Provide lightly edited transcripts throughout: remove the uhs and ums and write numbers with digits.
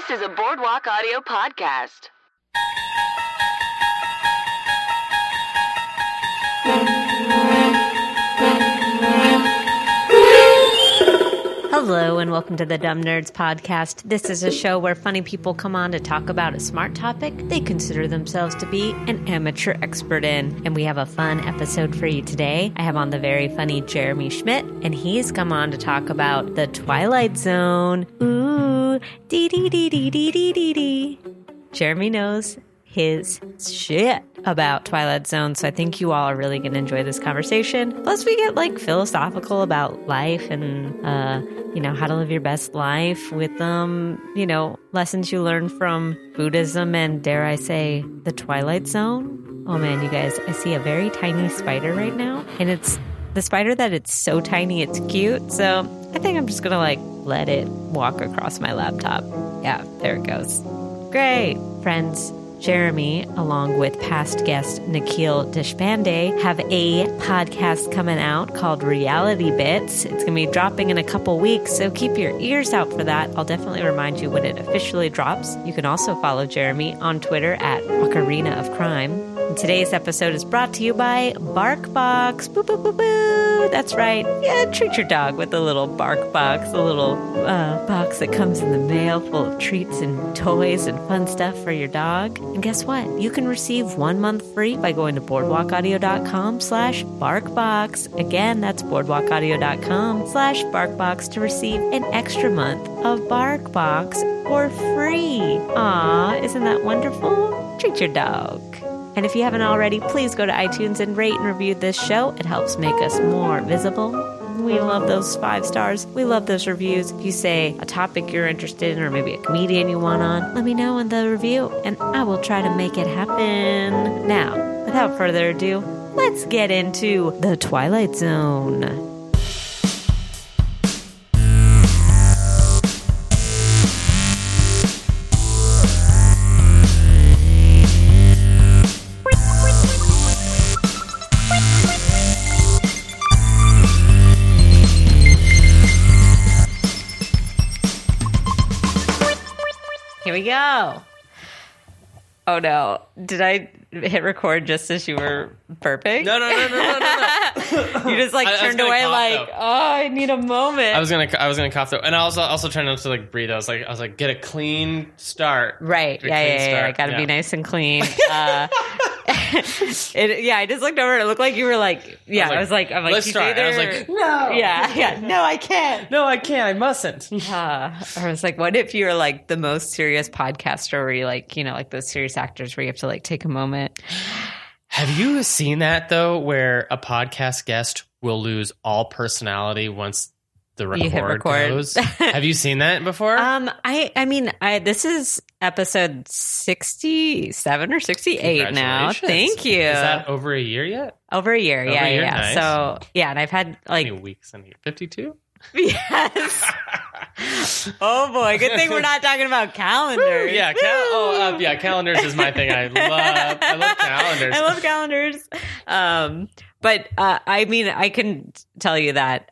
This is a Boardwalk Audio podcast. Hello and welcome to the Dumb Nerds Podcast. This is a show where funny people come on to talk about a smart topic they consider themselves to be an amateur expert in. And we have a fun episode for you today. I have on the very funny Jeremy Schmidt, and he's come on to talk about the Twilight Zone. Ooh, dee-dee-dee-dee-dee-dee-dee. Jeremy knows his shit about Twilight Zone, so I think you all are really going to enjoy this conversation. Plus, we get philosophical about life and how to live your best life with lessons you learn from Buddhism and, dare I say, the Twilight Zone. Oh man, you guys, I see a very tiny spider right now, and it's the spider that it's so tiny it's cute. So I think I'm just gonna let it walk across my laptop. Yeah, there it goes. Great, friends. Jeremy, along with past guest Nikhil Deshpande, have a podcast coming out called Reality Bits. It's going to be dropping in a couple weeks, so keep your ears out for that. I'll definitely remind you when it officially drops. You can also follow Jeremy on Twitter at Ocarina of Crime. And today's episode is brought to you by BarkBox. Boo, boo, boo, boo. That's right. Yeah, treat your dog with a little BarkBox, a little box that comes in the mail full of treats and toys and fun stuff for your dog. And guess what? You can receive 1 month free by going to boardwalkaudio.com/BarkBox. Again, that's boardwalkaudio.com/BarkBox to receive an extra month of BarkBox for free. Aw, isn't that wonderful? Treat your dog. And if you haven't already, please go to iTunes and rate and review this show. It helps make us more visible. We love those 5 stars. We love those reviews. If you say a topic you're interested in or maybe a comedian you want on, let me know in the review and I will try to make it happen. Now, without further ado, let's get into the Twilight Zone. Here we go. Oh no. Did I hit record just as you were burping? No. You just turned away cough, I need a moment. I was gonna cough though. And I was also trying not to breathe. I was like, get a clean start. Right. Yeah. Gotta be nice and clean. I just looked over and it looked like you were I'm like, let's start. And I was like, no. Yeah. No, I can't. No, I can't. I mustn't. I was like, what if you're the most serious podcaster where you those serious actors where you have to take a moment? Have you seen that though, where a podcast guest will lose all personality once the record goes? Have you seen that before? This is episode 67 or 68 now. Thank you. Is that over a year yet? Over a year, yeah. Nice. So, yeah, and I've had how many weeks in here? 52? Yes. Oh boy, good thing we're not talking about calendars. Yeah, calendars is my thing. I love calendars. I love calendars. But I can tell you that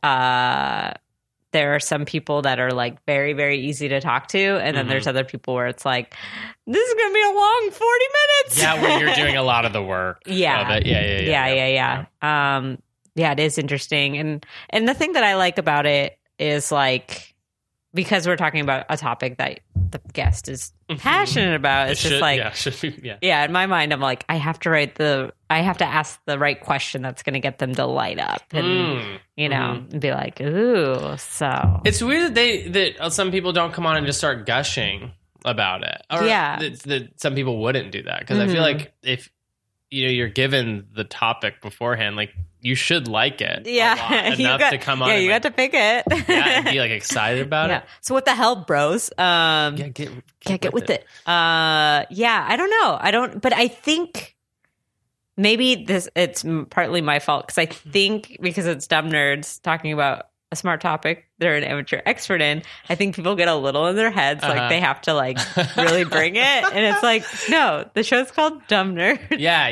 there are some people that are very, very easy to talk to, and then there's other people where it's this is gonna be a long 40 minutes. Yeah, where you're doing a lot of the work. Yeah. Of it. Yeah. Yeah, it is interesting, and the thing that I like about it is because we're talking about a topic that the guest is passionate about. It's in my mind, I'm I have to ask the right question that's going to get them to light up and, and be ooh, so. It's weird that some people don't come on and just start gushing about it. Or that some people wouldn't do that. Because I feel like if, you're given the topic beforehand, you should like it enough to come on. Yeah, you got to pick it. And be excited about it. So what the hell, bros? Get with it. I don't know. But I think maybe it's partly my fault because I think because it's Dumb Nerds talking about a smart topic they're an amateur expert in, I think people get a little in their heads they have to really bring it, and it's no, the show's called Dumb Nerds. Yeah.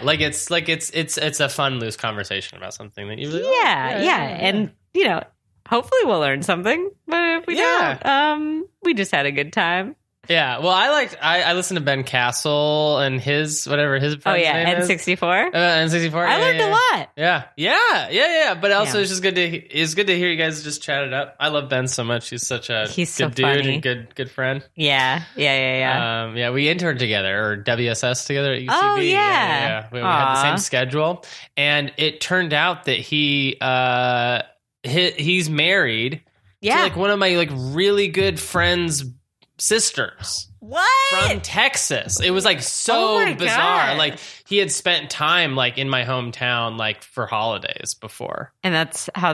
It's a fun loose conversation about something that you really and hopefully we'll learn something, but if we don't, we just had a good time. Yeah, well, I listened to Ben Castle and his friend's name is. N64. N64. I learned a lot. Yeah. But also, it's just good to hear you guys just chat it up. I love Ben so much. He's such a good dude funny. and good friend. Yeah. We interned together or WSS together at UCB. Oh yeah. We had the same schedule, and it turned out that he's married. Yeah, to like one of my like really good friends' sisters. What? From Texas. It was like so bizarre. God. Like he had spent time like in my hometown like for holidays before. And that's how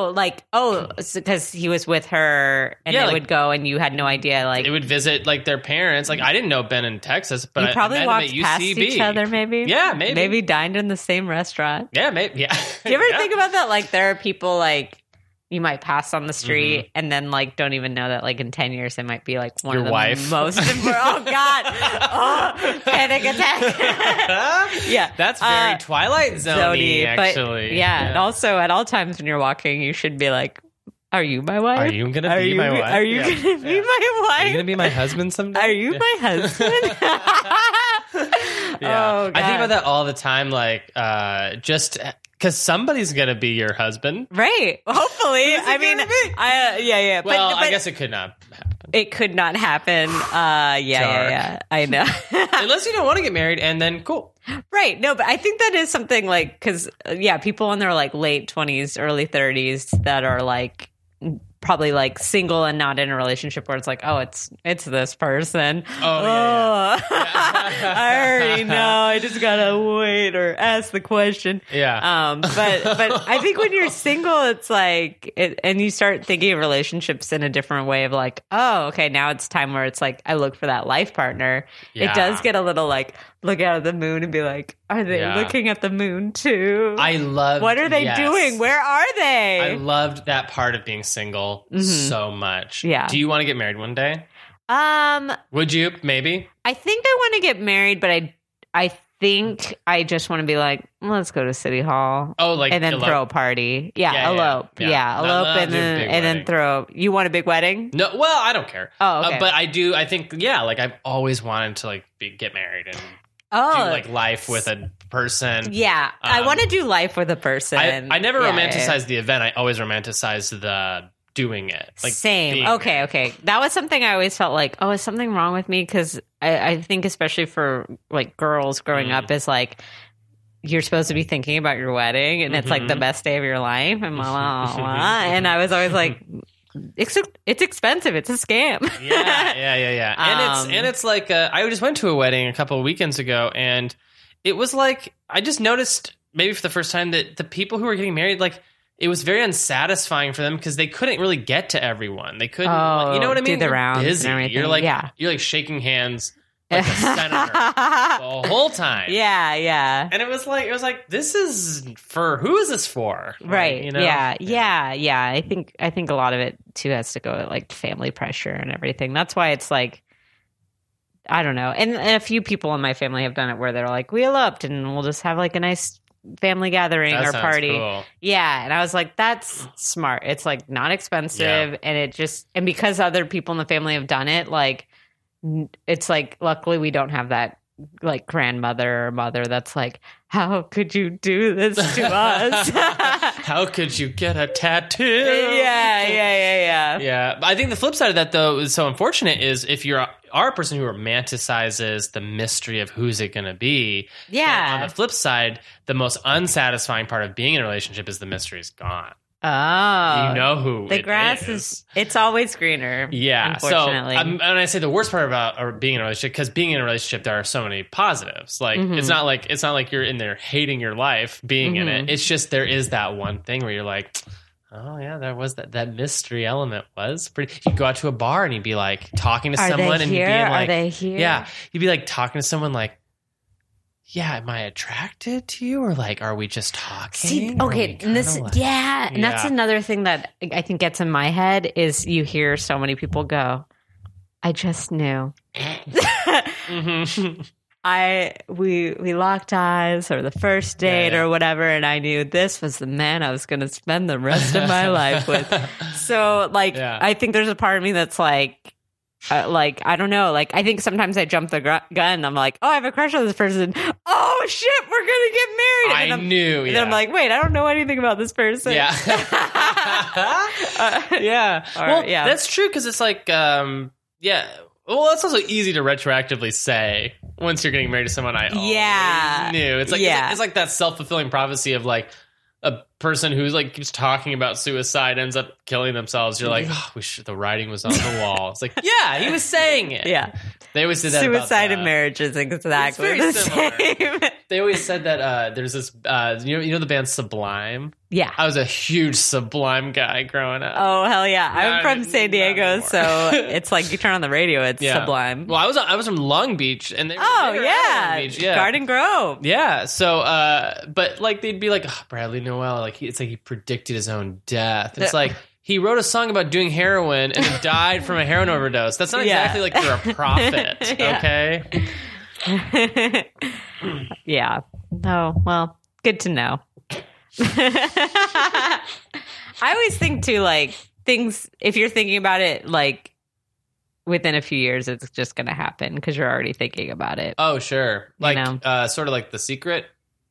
because he was with her and they would go and you had no idea like they would visit like their parents. Like I didn't know Ben in Texas, but you probably I met walked him at past UCB. each other maybe. Yeah, maybe. Maybe dined in the same restaurant. Yeah, maybe. Yeah. Do you ever think about that? Like there are people like you might pass on the street and then like don't even know that like in 10 years they might be like one of the most important. Oh God. Oh, panic attack. Yeah. That's very Twilight Zone-y, actually. But yeah. And also at all times when you're walking, you should be like, are you my wife? Are you going to be my wife? Are you going to be my wife? Are you going to be my husband someday? Are you my husband? Yeah. Oh, God. I think about that all the time. Like, just because somebody's going to be your husband. Right. Hopefully. I mean, yeah. Well, but I guess it could not happen. It could not happen. Yeah. I know. Unless you don't want to get married, and then cool. Right. No, but I think that is something like, because, people in their like late 20s, early 30s that are like, probably like single and not in a relationship where it's like, oh, it's this person. Yeah. I already know. I just gotta wait or ask the question. Yeah. But I think when you're single, it's like, and you start thinking of relationships in a different way of like, oh, okay, now it's time where it's like I look for that life partner. Yeah. It does get a little like look out at the moon and be like, are they looking at the moon too? What are they doing? Where are they? I loved that part of being single so much. Yeah. Do you want to get married one day? Would you? Maybe. I think I want to get married, but I think I just want to be like, let's go to City Hall. Oh, like and then elope. throw a party. Yeah, elope. Yeah, elope and then throw. You want a big wedding? No, well, I don't care. Oh, okay. But I do. I think like I've always wanted to like get married and do like life with a person. Yeah, I want to do life with a person. I never romanticize the event. I always romanticize the doing it. Like same. Okay. That was something I always felt like, oh, is something wrong with me? Because I think especially for like girls growing up is like, you're supposed to be thinking about your wedding and it's like the best day of your life and blah, blah, blah. And I was always like, it's expensive. It's a scam. Yeah. And it's like I just went to a wedding a couple of weekends ago, and it was like I just noticed maybe for the first time that the people who were getting married, like it was very unsatisfying for them because they couldn't really get to everyone. They couldn't, you know what I mean? Do the rounds busy. And everything. You're like shaking hands like a senator the whole time. Yeah. And it was like this is for who is this for? Right. You know? Yeah. I think a lot of it too has to go with like family pressure and everything. That's why it's like, I don't know. And a few people in my family have done it where they're like, we eloped and we'll just have like a nice family gathering or party. Cool. Yeah. And I was like, that's smart. It's like not expensive. And and because other people in the family have done it, like, it's like, luckily we don't have that like grandmother or mother that's like, how could you do this to us? How could you get a tattoo? Yeah. But I think the flip side of that, though, is so unfortunate is if you're a person who romanticizes the mystery of who's it going to be. Yeah. On the flip side, the most unsatisfying part of being in a relationship is the mystery is gone. Oh, you know who the grass is. It's always greener. Yeah. Unfortunately. So, and I say the worst part about being in a relationship, because being in a relationship, there are so many positives. Like it's not like you're in there hating your life being in it. It's just there is that one thing where you're like, oh yeah, there was that mystery element was pretty. You'd go out to a bar and you'd be like talking to someone and you'd be like, are they here? Yeah, you'd be like talking to someone like, yeah, am I attracted to you, or like, are we just talking? See, okay, and and that's another thing that I think gets in my head is you hear so many people go, I just knew. We locked eyes or the first date or whatever, and I knew this was the man I was going to spend the rest of my life with. So, like, I think there's a part of me that's like, like, I don't know. Like, I think sometimes I jump the gun. I'm like, oh, I have a crush on this person. Oh, shit, we're going to get married. And And I'm like, wait, I don't know anything about this person. Yeah. Yeah. Well, yeah. That's true because it's like, yeah. Well, it's also easy to retroactively say once you're getting married to someone I always knew. It's like, it's like that self-fulfilling prophecy of like, a person who's like keeps talking about suicide ends up killing themselves. You're like, oh, the writing was on the wall. It's like, yeah, he was saying it. Yeah. They always did that. Suicide and marriage is exactly the same. They always said that there's this, you know the band Sublime? Yeah. I was a huge Sublime guy growing up. Oh, hell yeah. I'm from San Diego, so it's like you turn on the radio, it's Sublime. Well, I was from Long Beach, and they were Long Beach. Yeah. Garden Grove. Yeah. So, but like they'd be like, oh, Bradley Noel, like it's like he predicted his own death. It's like he wrote a song about doing heroin and then died from a heroin overdose. That's not exactly like you're a prophet, okay? Yeah. Oh, well, good to know. I always think too, like, things, if you're thinking about it, like, within a few years, it's just going to happen because you're already thinking about it. Oh, sure. Like, sort of like The Secret.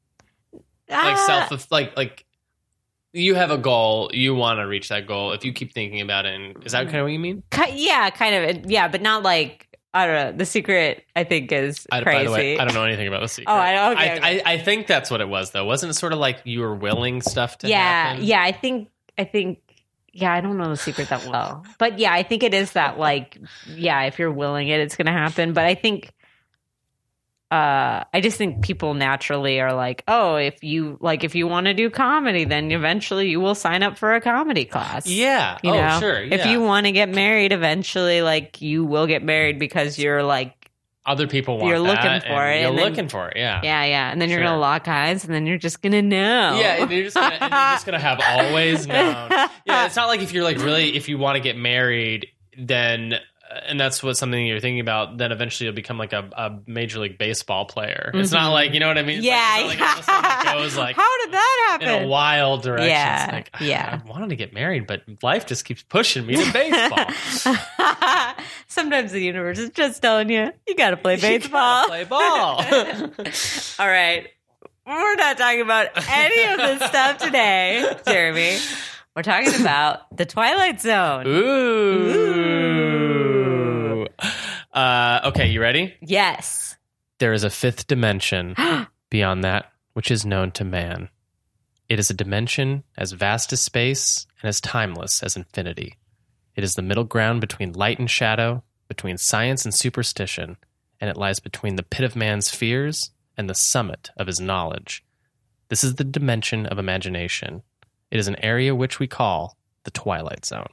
Like like you have a goal, you want to reach that goal. If you keep thinking about it, is that kind of what you mean? Yeah, kind of. Yeah, but not like, I don't know. The Secret, I think, is crazy. By the way, I don't know anything about The Secret. Oh, I think that's what it was, though. Wasn't it sort of like you were willing stuff to happen? Yeah, I think. Yeah, I don't know The Secret that well, but yeah, I think it is that, like, yeah, if you're willing it, it's going to happen. But I think, I just think people naturally are like, oh, if you want to do comedy, then eventually you will sign up for a comedy class. Yeah. You know? Sure. Yeah. If you want to get married, eventually, like, you will get married because you're like, other people want you're that, looking for it. You're looking for it, yeah. Yeah. And then you're going to lock eyes, and then you're just going to know. Yeah, and you're just going to have always known. Yeah, it's not like if you're like really, if you want to get married, then, and that's what something you're thinking about, then eventually you'll become like a Major League Baseball player. It's not like, you know what I mean? It's like it goes like, how did that happen? In a wild direction. Yeah, it's like, I wanted to get married, but life just keeps pushing me to baseball. Sometimes the universe is just telling you got to play baseball. You play ball. All right. We're not talking about any of this stuff today, Jeremy. We're talking about The Twilight Zone. Ooh. Okay, you ready? Yes. There is a fifth dimension beyond that which is known to man. It is a dimension as vast as space and as timeless as infinity. It is the middle ground between light and shadow, between science and superstition, and it lies between the pit of man's fears and the summit of his knowledge. This is the dimension of imagination. It is an area which we call the Twilight Zone.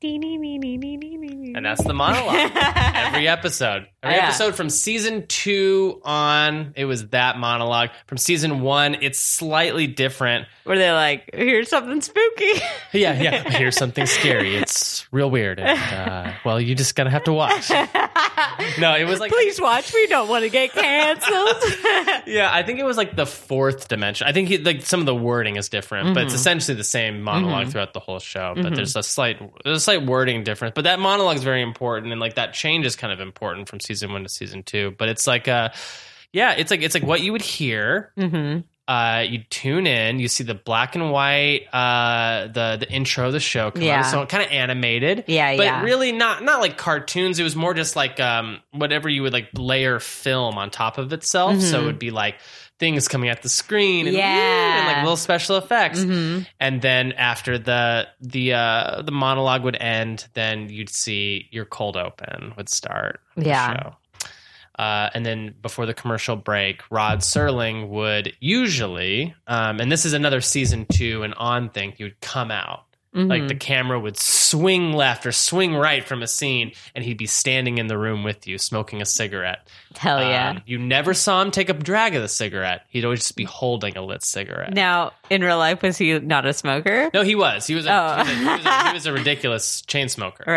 And that's the monologue. Every episode. Every episode from season 2 on, it was that monologue. From season 1, it's slightly different. Where they're like, here's something spooky. Yeah. Here's something scary. It's real weird. And, well, you just gotta have to watch. No, it was like, please watch. We don't want to get canceled. Yeah, I think it was like the fourth dimension. I think like some of the wording is different, but it's essentially the same monologue throughout the whole show. But there's a slight wording difference. But that monologue is very important, and like that change is kind of important from season 1 to season 2. But it's like it's like what you would hear. You tune in, you see the black and white, the intro of the show come on, so kind of animated, but really not like cartoons. It was more just like whatever you would like layer film on top of itself. So it would be like things coming at the screen, and like little special effects. And then after the monologue would end, then you'd see your cold open would start. The show. And then before the commercial break, Rod Serling would usually, and this is another season 2 and on thing, he would come out. Like the camera would swing left or swing right from a scene, and he'd be standing in the room with you smoking a cigarette. Hell yeah. You never saw him take a drag of the cigarette. He'd always just be holding a lit cigarette. Now, in real life, was he not a smoker? No, he was. He was a ridiculous chain smoker. Right.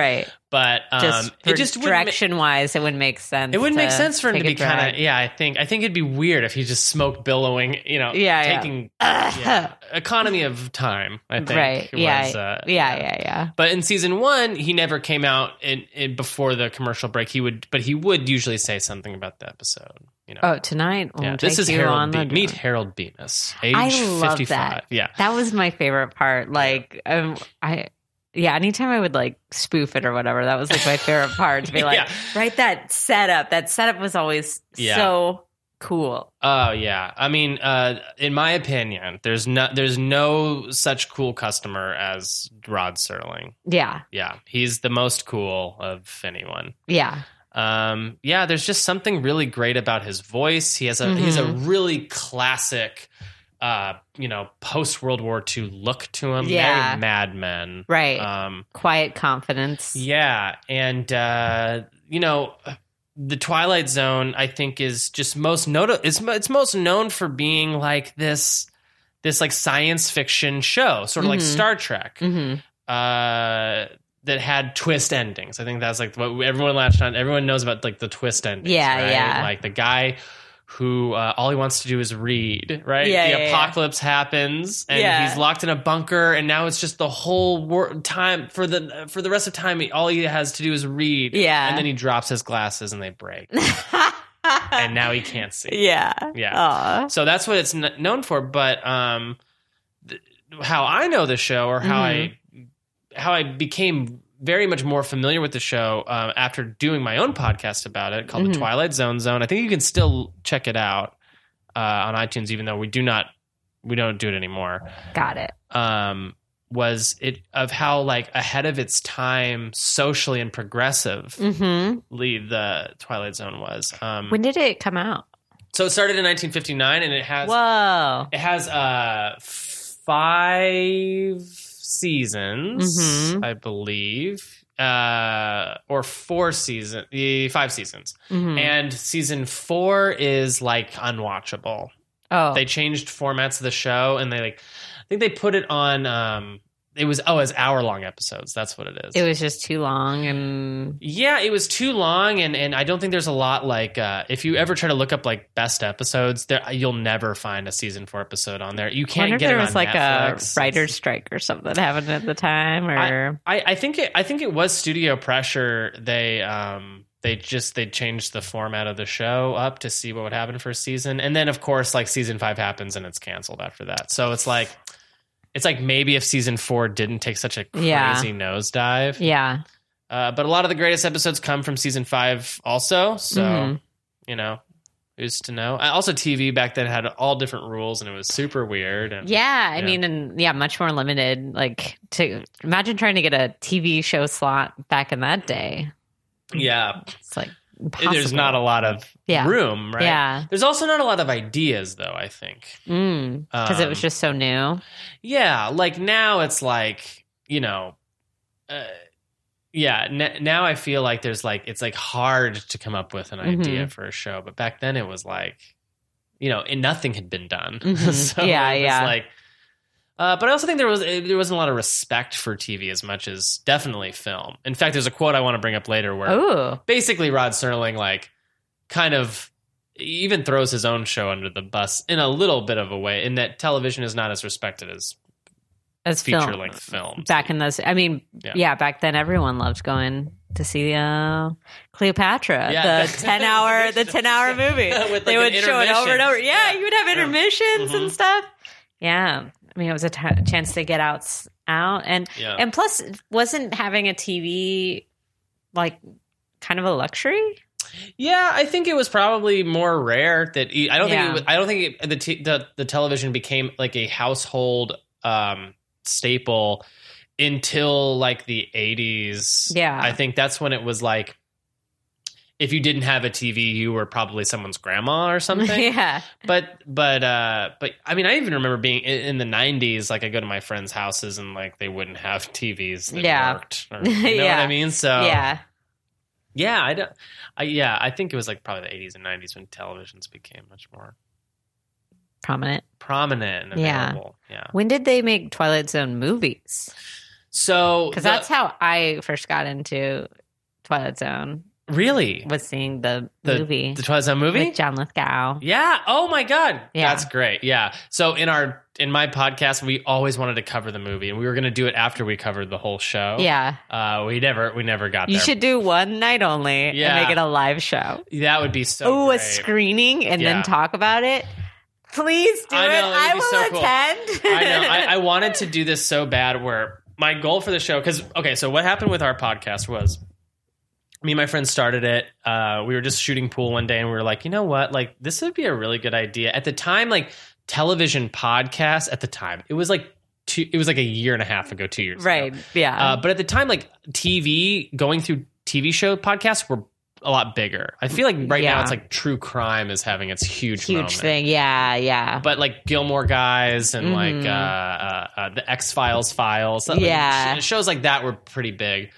But it just direction wise, it wouldn't make sense. It wouldn't make sense for him to be kind of I think it'd be weird if he just smoked billowing. Taking economy of time. I think right. Yeah. But in season 1, he never came out in before the commercial break. He would usually say something about the episode. Oh, tonight. This is Harold. Meet Harold Bemis, age 55. That. Yeah, that was my favorite part. Like anytime I would like spoof it or whatever, that was like my favorite part to be like, right, that setup. That setup was always so cool. Oh yeah. I mean, in my opinion, there's no such cool customer as Rod Serling. Yeah. Yeah. He's the most cool of anyone. Yeah. There's just something really great about his voice. He's a really classic post World War II look to him. Yeah. Very Mad Men. Right. Quiet confidence. Yeah. And, the Twilight Zone, I think, is just it's most known for being like this like science fiction show, sort of like Star Trek, that had twist endings. I think that's like what everyone latched on. Everyone knows about like the twist endings. Yeah. Right? Yeah. Like the guy who all he wants to do is read, right? The apocalypse happens, and he's locked in a bunker, and now it's just the whole time for the rest of time. All he has to do is read, and then he drops his glasses and they break, and now he can't see. Yeah. Aww. So that's what it's known for. But how I know the show, or how I became very much more familiar with the show after doing my own podcast about it called The Twilight Zone. I think you can still check it out on iTunes, even though we don't do it anymore. Got it. Was it of how like ahead of its time socially and progressively the Twilight Zone was. When did it come out? So it started in 1959, and it has 5 seasons, I believe, or 5 seasons, and season 4 is like unwatchable. They changed formats of the show, and I think they put it on it was hour-long episodes. That's what it is. It was just too long, and it was too long, and I don't think there's a lot like if you ever try to look up like best episodes, you'll never find a season 4 episode on there. You can't get it on Netflix. There was like a writer's strike or something that happened at the time, or I think it was studio pressure. They changed the format of the show up to see what would happen for a season, and then of course like season 5 happens and it's canceled after that. So it's like maybe if season 4 didn't take such a crazy nosedive. Yeah. But a lot of the greatest episodes come from season 5 also. So, who's to know? Also, TV back then had all different rules, and it was super weird. And, I mean, much more limited. Like, to imagine trying to get a TV show slot back in that day. Yeah. It's like impossible. There's not a lot of room, right? Yeah. There's also not a lot of ideas, though, I think. Because it was just so new. Yeah. Like now it's like, now I feel like it's like hard to come up with an idea for a show. But back then it was like, and nothing had been done. So it was like, but I also think there wasn't a lot of respect for TV as much as definitely film. In fact, there's a quote I want to bring up later where basically Rod Serling like kind of even throws his own show under the bus in a little bit of a way, in that television is not as respected as feature-length film. Back in those, I mean, back then everyone loved going to see Cleopatra, the 10-hour movie. They would show it over and over. Yeah, you would have intermissions and stuff. Yeah. I mean, it was a chance to get out, and plus, wasn't having a TV like kind of a luxury? Yeah, I think it was probably more rare that I don't think the television became like a household staple until like the 80s. Yeah, I think that's when it was like, if you didn't have a TV, you were probably someone's grandma or something. Yeah. But I mean, I even remember being in the 90s, like I go to my friends' houses and like they wouldn't have TVs that worked. Or, you know what I mean? So I think it was like probably the 80s and 90s when televisions became much more prominent and available. Yeah. When did they make Twilight Zone movies? So, because that's how I first got into Twilight Zone. Really? Was seeing the movie. The Twilight Zone movie? With John Lithgow. Yeah. Oh my God. Yeah. That's great. Yeah. So in my podcast, we always wanted to cover the movie, and we were going to do it after we covered the whole show. Yeah. We never got there. You should do one night only and make it a live show. That would be so great. A screening and then talk about it. Please do it. I will attend. Cool. I know. I wanted to do this so bad where my goal for the show, because, okay, so what happened with our podcast was, me and my friend started it. We were just shooting pool one day, and we were like, you know what? Like, this would be a really good idea. At the time, like, television podcasts, at the time, it was like a year and a half ago, 2 years ago. Right, yeah. But at the time, like, going through TV show podcasts were a lot bigger. I feel like right now it's like true crime is having its huge moment. Thing. Yeah. But like Gilmore Guys and like the X-Files files. Like, shows like that were pretty big.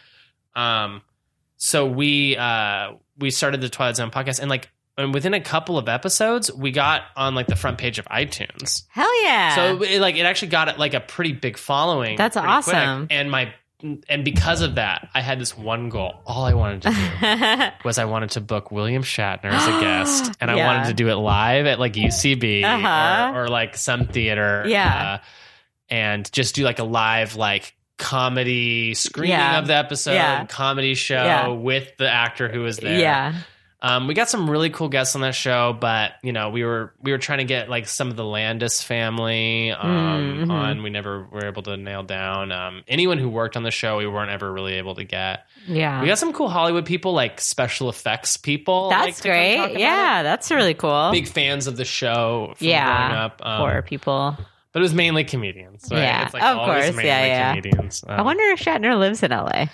So we started the Twilight Zone podcast, and within a couple of episodes, we got on like the front page of iTunes. Hell yeah! So it actually got like a pretty big following. That's awesome. Quick. And because of that, I had this one goal. All I wanted to do was I wanted to book William Shatner as a guest, and I wanted to do it live at like UCB or like some theater. Yeah, and just do like a live like comedy screening of the episode, comedy show with the actor who was there. Yeah. We got some really cool guests on that show, but you know, we were trying to get like some of the Landis family on. We never were able to nail down anyone who worked on the show. We weren't ever really able to get. Yeah, we got some cool Hollywood people, like special effects people. That's great. Yeah, that's really cool. Big fans of the show. From growing up. Poor people. But it was mainly comedians. Right? Yeah, it's like of course. Comedians. I wonder if Shatner lives in LA.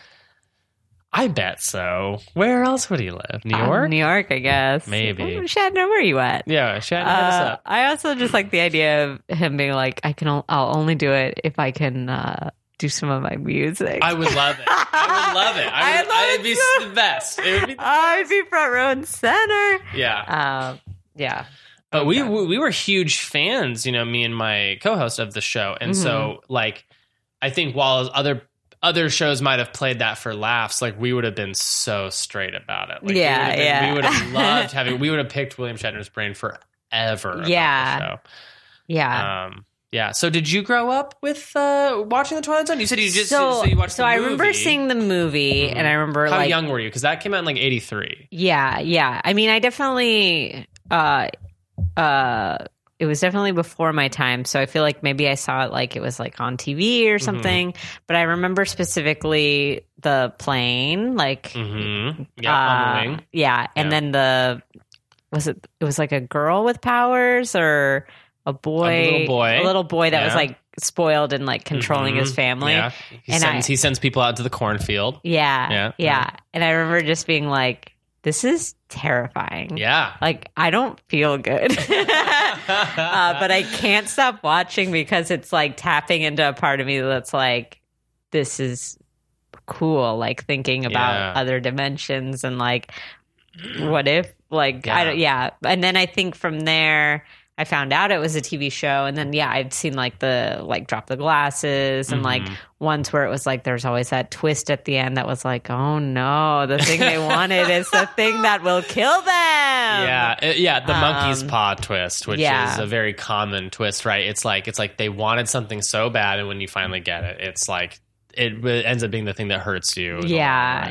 I bet so. Where else would he live? New York? New York, I guess. Maybe. Shatner, where are you at? Yeah, Shatner, hit us up. I also just like the idea of him being like, I'll only do it if I can do some of my music. I would love it. It'd be the best. It would be I'd be front row and center. Yeah. Yeah. But we were huge fans, you know, me and my co-host of the show. And so, like, I think while other shows might have played that for laughs, like, we would have been so straight about it. Like, we would have loved we would have picked William Shatner's brain forever about the show. Yeah. Yeah. So did you grow up with watching The Twilight Zone? You said you just so you watched the movie. So I remember seeing the movie, and I remember How young were you? Because that came out in like 83. Yeah. I mean, I definitely it was definitely before my time, so I feel like maybe I saw it like it was like on TV or something. But I remember specifically the plane, like on the wing. Yeah, and then it was like a girl with powers or a little boy that was like spoiled and like controlling his family. Yeah, he sends people out to the cornfield. Yeah. And I remember just being like, this is terrifying. Yeah. Like, I don't feel good. But I can't stop watching because it's like tapping into a part of me that's like, this is cool. Like thinking about other dimensions and like, what if, like, And then I think from there, I found out it was a TV show, and then I'd seen like the Drop the Glasses and like ones where it was like there's always that twist at the end that was like, oh no, the thing they wanted is the thing that will kill them. The monkey's paw twist, which is a very common twist, right? It's like they wanted something so bad, and when you finally get it, it's like it ends up being the thing that hurts you. Yeah.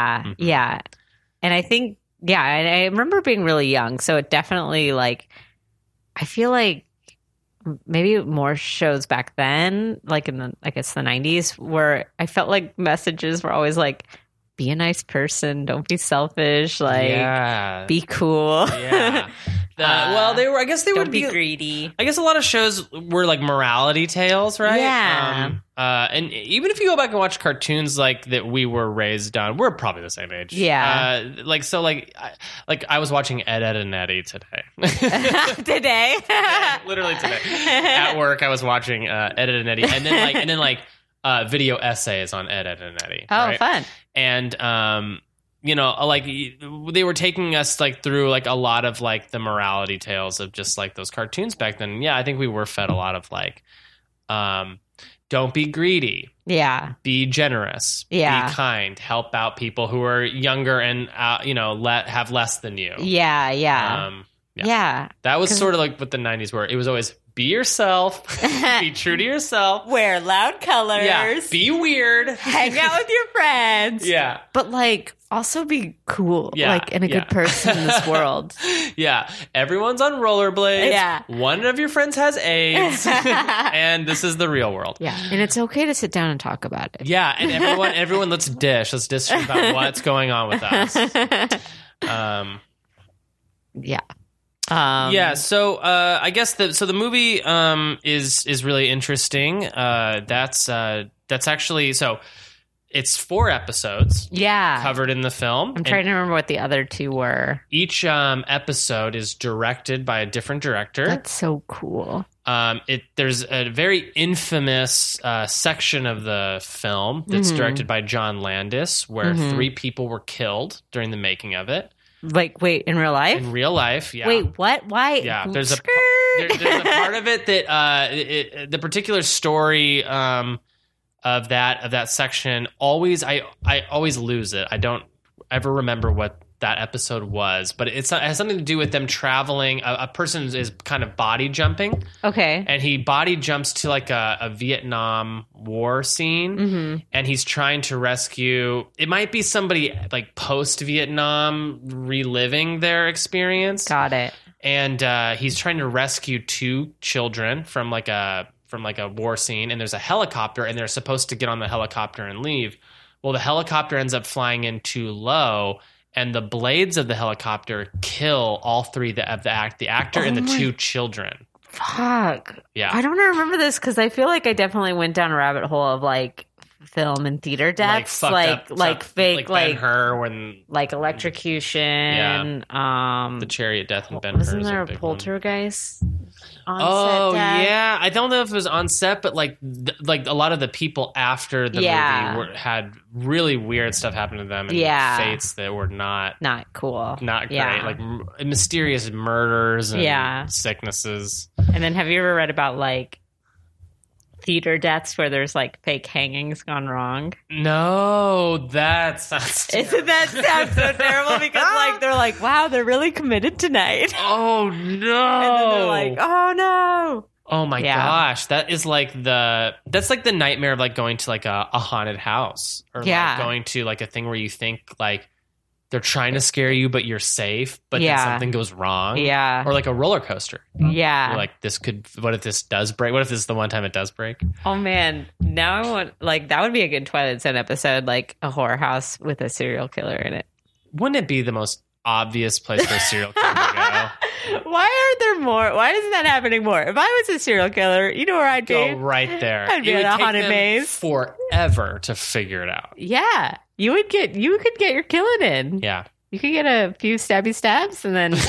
And I think I remember being really young, so it definitely like. I feel like maybe more shows back then, like in the 90s, where I felt like messages were always like, be a nice person, don't be selfish, like be cool. Yeah. Well, I guess they would be greedy. I guess a lot of shows were like morality tales, right? Yeah. And even if you go back and watch cartoons like that we were raised on, we're probably the same age. Yeah. I was watching Ed, Edd and Eddy today. Today? Literally today. At work, I was watching Ed, Edd and Eddy, and then video essays on Ed, Edd and Eddy. Oh, right? Fun. And you know, like they were taking us like through like a lot of like the morality tales of just like those cartoons back then. Yeah, I think we were fed a lot of like don't be greedy. Yeah. Be generous. Yeah. Be kind. Help out people who are younger and, have less than you. Yeah. Yeah. That was sort of like what the 90s were. It was always be yourself. Be true to yourself. Wear loud colors. Yeah. Be weird. Hang out with your friends. Yeah. But like also be cool. Yeah. Like and a good person in this world. Yeah. Everyone's on rollerblades. Yeah. One of your friends has AIDS. And this is the real world. Yeah. And it's okay to sit down and talk about it. Yeah. And everyone let's dish about what's going on with us. Yeah. So I guess the movie is really interesting. That's actually it's 4 episodes. Yeah, covered in the film. I'm trying to remember what the other 2 were. Each episode is directed by a different director. That's so cool. There's a very infamous section of the film that's directed by John Landis, where 3 people were killed during the making of it. Like, wait, in real life? In real life, yeah. Wait, what? Why? Yeah, there's a part of it that the particular story of that section I always lose it. I don't ever remember what that episode was, but it has something to do with them traveling. A person is kind of body jumping. Okay. And he body jumps to like a Vietnam War scene, and he's trying to rescue. It might be somebody like post-Vietnam reliving their experience. Got it. And he's trying to rescue 2 children from like a war scene, and there's a helicopter, and they're supposed to get on the helicopter and leave. Well, the helicopter ends up flying in too low, and the blades of the helicopter kill all 3 of the actor and the 2 children. Fuck. Yeah. I don't remember this because I feel like I definitely went down a rabbit hole of like film and theater deaths, like fake, like Ben-Hur, when like electrocution. Yeah. The chariot death in Ben-Hur. Wasn't there a poltergeist? Yeah, I don't know if it was on set, but like a lot of the people after the movie had really weird stuff happen to them, and fates that were not cool, not great, like mysterious murders and sicknesses. And then, have you ever read about like theater deaths where there's like fake hangings gone wrong? No, that sounds terrible. Isn't that sound so terrible? Because like they're like, wow, they're really committed tonight. Oh no! And then they're like, oh no! Oh my gosh, that's like the nightmare of like going to like a haunted house, or like going to like a thing where you think like they're trying to scare you, but you're safe, but then something goes wrong. Yeah. Or like a roller coaster. Yeah. You're like, what if this does break? What if this is the one time it does break? Oh man. Now I want, like, that would be a good Twilight Zone episode, like a horror house with a serial killer in it. Wouldn't it be the most obvious place for a serial killer to go? Why aren't there more? Why isn't that happening more? If I was a serial killer, you know where I'd be? Go right there. I'd be in a haunted maze. Forever to figure it out. Yeah. You could get your killing in. Yeah. You could get a few stabby stabs and then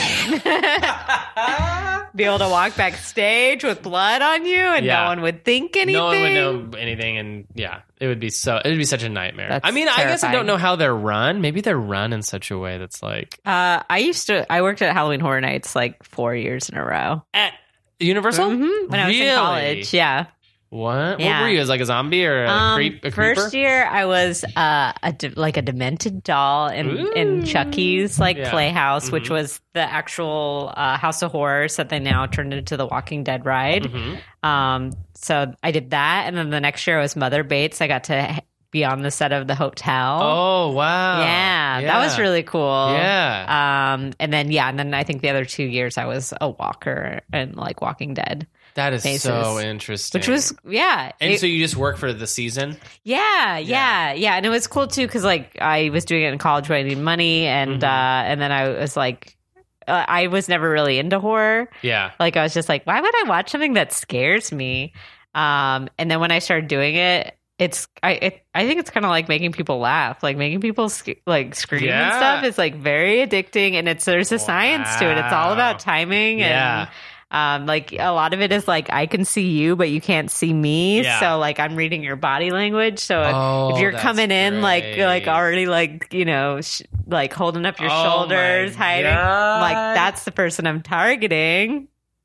be able to walk backstage with blood on you, and no one would think anything. No one would know anything, and it would be such a nightmare. That's I mean, terrifying. I guess I don't know how they're run. Maybe they're run in such a way that's like. I worked at Halloween Horror Nights like 4 years in a row at Universal. Mm-hmm. When I was in college, yeah. What? Yeah. What were you? As like a zombie or a creeper? First year, I was a demented doll in Chucky's Playhouse, which was the actual House of Horrors that they now turned into the Walking Dead ride. Mm-hmm. So I did that, and then the next year I was Mother Bates. I got to be on the set of the hotel. Oh wow! Yeah, that was really cool. Yeah. And then I think the other 2 years I was a walker and like Walking Dead. That is so interesting. Which was, And so you just work for the season? Yeah. And it was cool too because like I was doing it in college when I needed money, and then I was like, I was never really into horror. Yeah. Like I was just like, why would I watch something that scares me? And then when I started doing it, I think it's kind of like making people laugh, like making people scream and stuff. It's like very addicting, and there's a science to it. It's all about timing and. Like a lot of it is like I can see you, but you can't see me. Yeah. So like I'm reading your body language. So if you're coming in like already like like holding up your shoulders, hiding, like that's the person I'm targeting.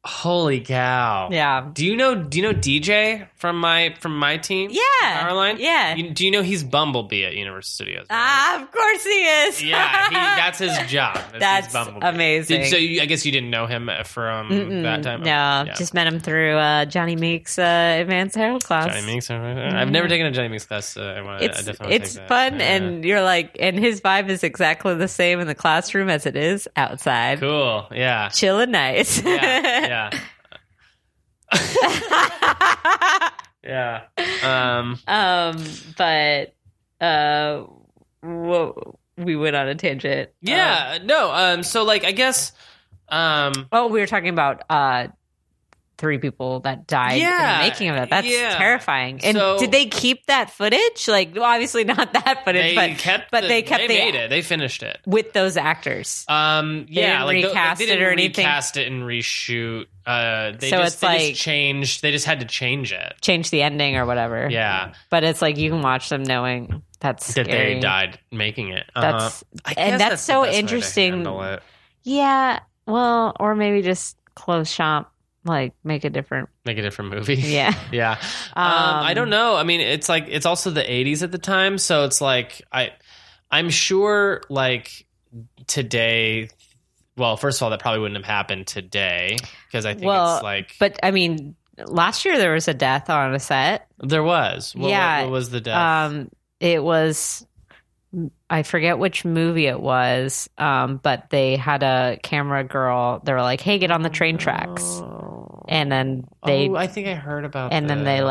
Holy cow! Yeah. Do you know DJ from my team? Yeah. Powerline? Yeah. Do you know he's Bumblebee at Universal Studios? Right? Of course he is. Yeah, that's his job. That's his amazing. So I guess you didn't know him from that time? No, yeah. Just met him through Johnny Meeks' Advanced Herald class. Johnny Meeks? I've never taken a Johnny Meeks class. It's fun, and you're like, and his vibe is exactly the same in the classroom as it is outside. Cool, yeah. Chill and nice. Yeah. Yeah. But we went on a tangent. Yeah. No. So like, I guess. We were talking about 3 people that died in the making of it. That's terrifying. And did they keep that footage? Like, well, obviously not that footage, they kept made it. They finished it with those actors. They didn't recast it or anything. Recast it and reshoot. They just changed. They just had to change it, change the ending or whatever. Yeah, but it's like you can watch them knowing that's scary. That they died making it. That's so interesting. Yeah. Well, or maybe just close shop. Like make a different movie. Yeah. Yeah. I don't know. I mean, it's like, it's also the 80s at the time. So it's like, I'm sure like today, well, first of all, that probably wouldn't have happened today because I think it's like, but I mean, last year there was a death on a set. There was. What was the death? It was, I forget which movie it was, but they had a camera girl. They were like, "Hey, get on the train tracks," and then they. I think I heard about. And then they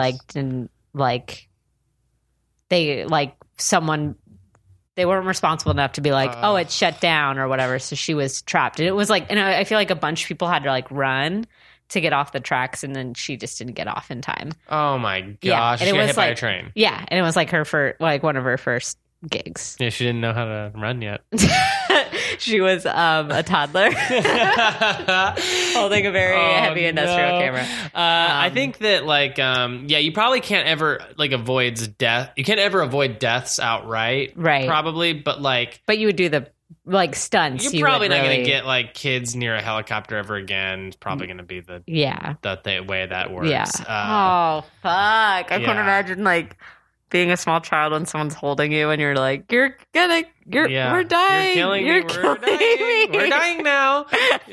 someone. They weren't responsible enough to be like, "Oh, it's shut down" or whatever. So she was trapped, and it was like, and I feel like a bunch of people had to like run to get off the tracks, and then she just didn't get off in time. Oh my gosh! And she got hit by like a train. Yeah, and it was like one of her first gigs. Yeah, she didn't know how to run yet. She was a toddler holding a very heavy industrial camera. I think that like you probably can't ever like avoid death. You can't ever avoid deaths outright, right? Probably, but you would do the like stunts. You're probably not going to get like kids near a helicopter ever again. It's probably going to be the way that works. Yeah. Oh fuck! I couldn't imagine like being a small child when someone's holding you and you're like, we're dying. You're killing me. We're dying now.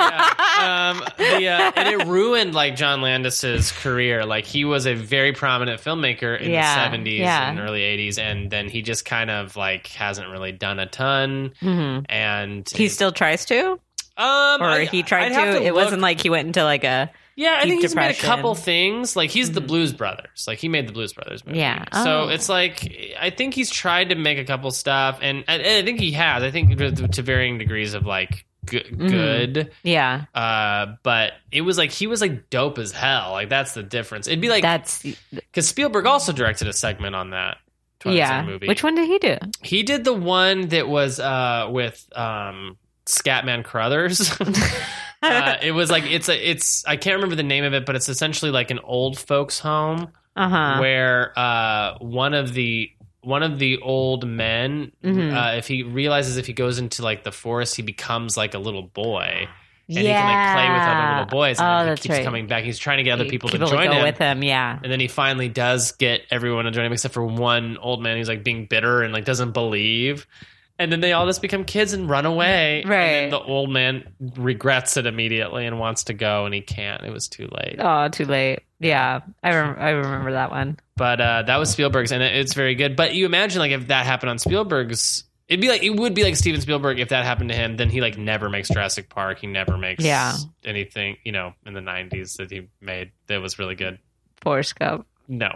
Yeah. And it ruined like John Landis's career. Like he was a very prominent filmmaker in the 70s and early 80s. And then he just kind of like hasn't really done a ton. Mm-hmm. And he still tries to? He tried to? It wasn't like he went into like a... Yeah, I think he's made a couple things. Like, he's the Blues Brothers. Like, he made the Blues Brothers movie. Yeah. So, it's like, I think he's tried to make a couple stuff. And I think he has. I think to varying degrees of, like, good. Yeah. But it was like, he was, like, dope as hell. Like, that's the difference. It'd be like... Because Spielberg also directed a segment on that Twilight Zone movie. Which one did he do? He did the one that was with Scatman Crothers. It was like it's I can't remember the name of it, but it's essentially like an old folks home where one of the old men, if he realizes if he goes into like the forest, he becomes like a little boy. And he can like play with other little boys, and then he keeps coming back. He's trying to get other people to join him with him, And then he finally does get everyone to join him, except for one old man who's like being bitter and like doesn't believe. And then they all just become kids and run away. Right. And then the old man regrets it immediately and wants to go, and he can't. It was too late. Oh, too late. Yeah, I remember that one. But that was Spielberg's, and it's very good. But you imagine, like, if that happened on Spielberg's, it would be like Steven Spielberg if that happened to him. Then he like never makes Jurassic Park. He never makes anything, in the 90s that he made that was really good. Forrest Gump. No.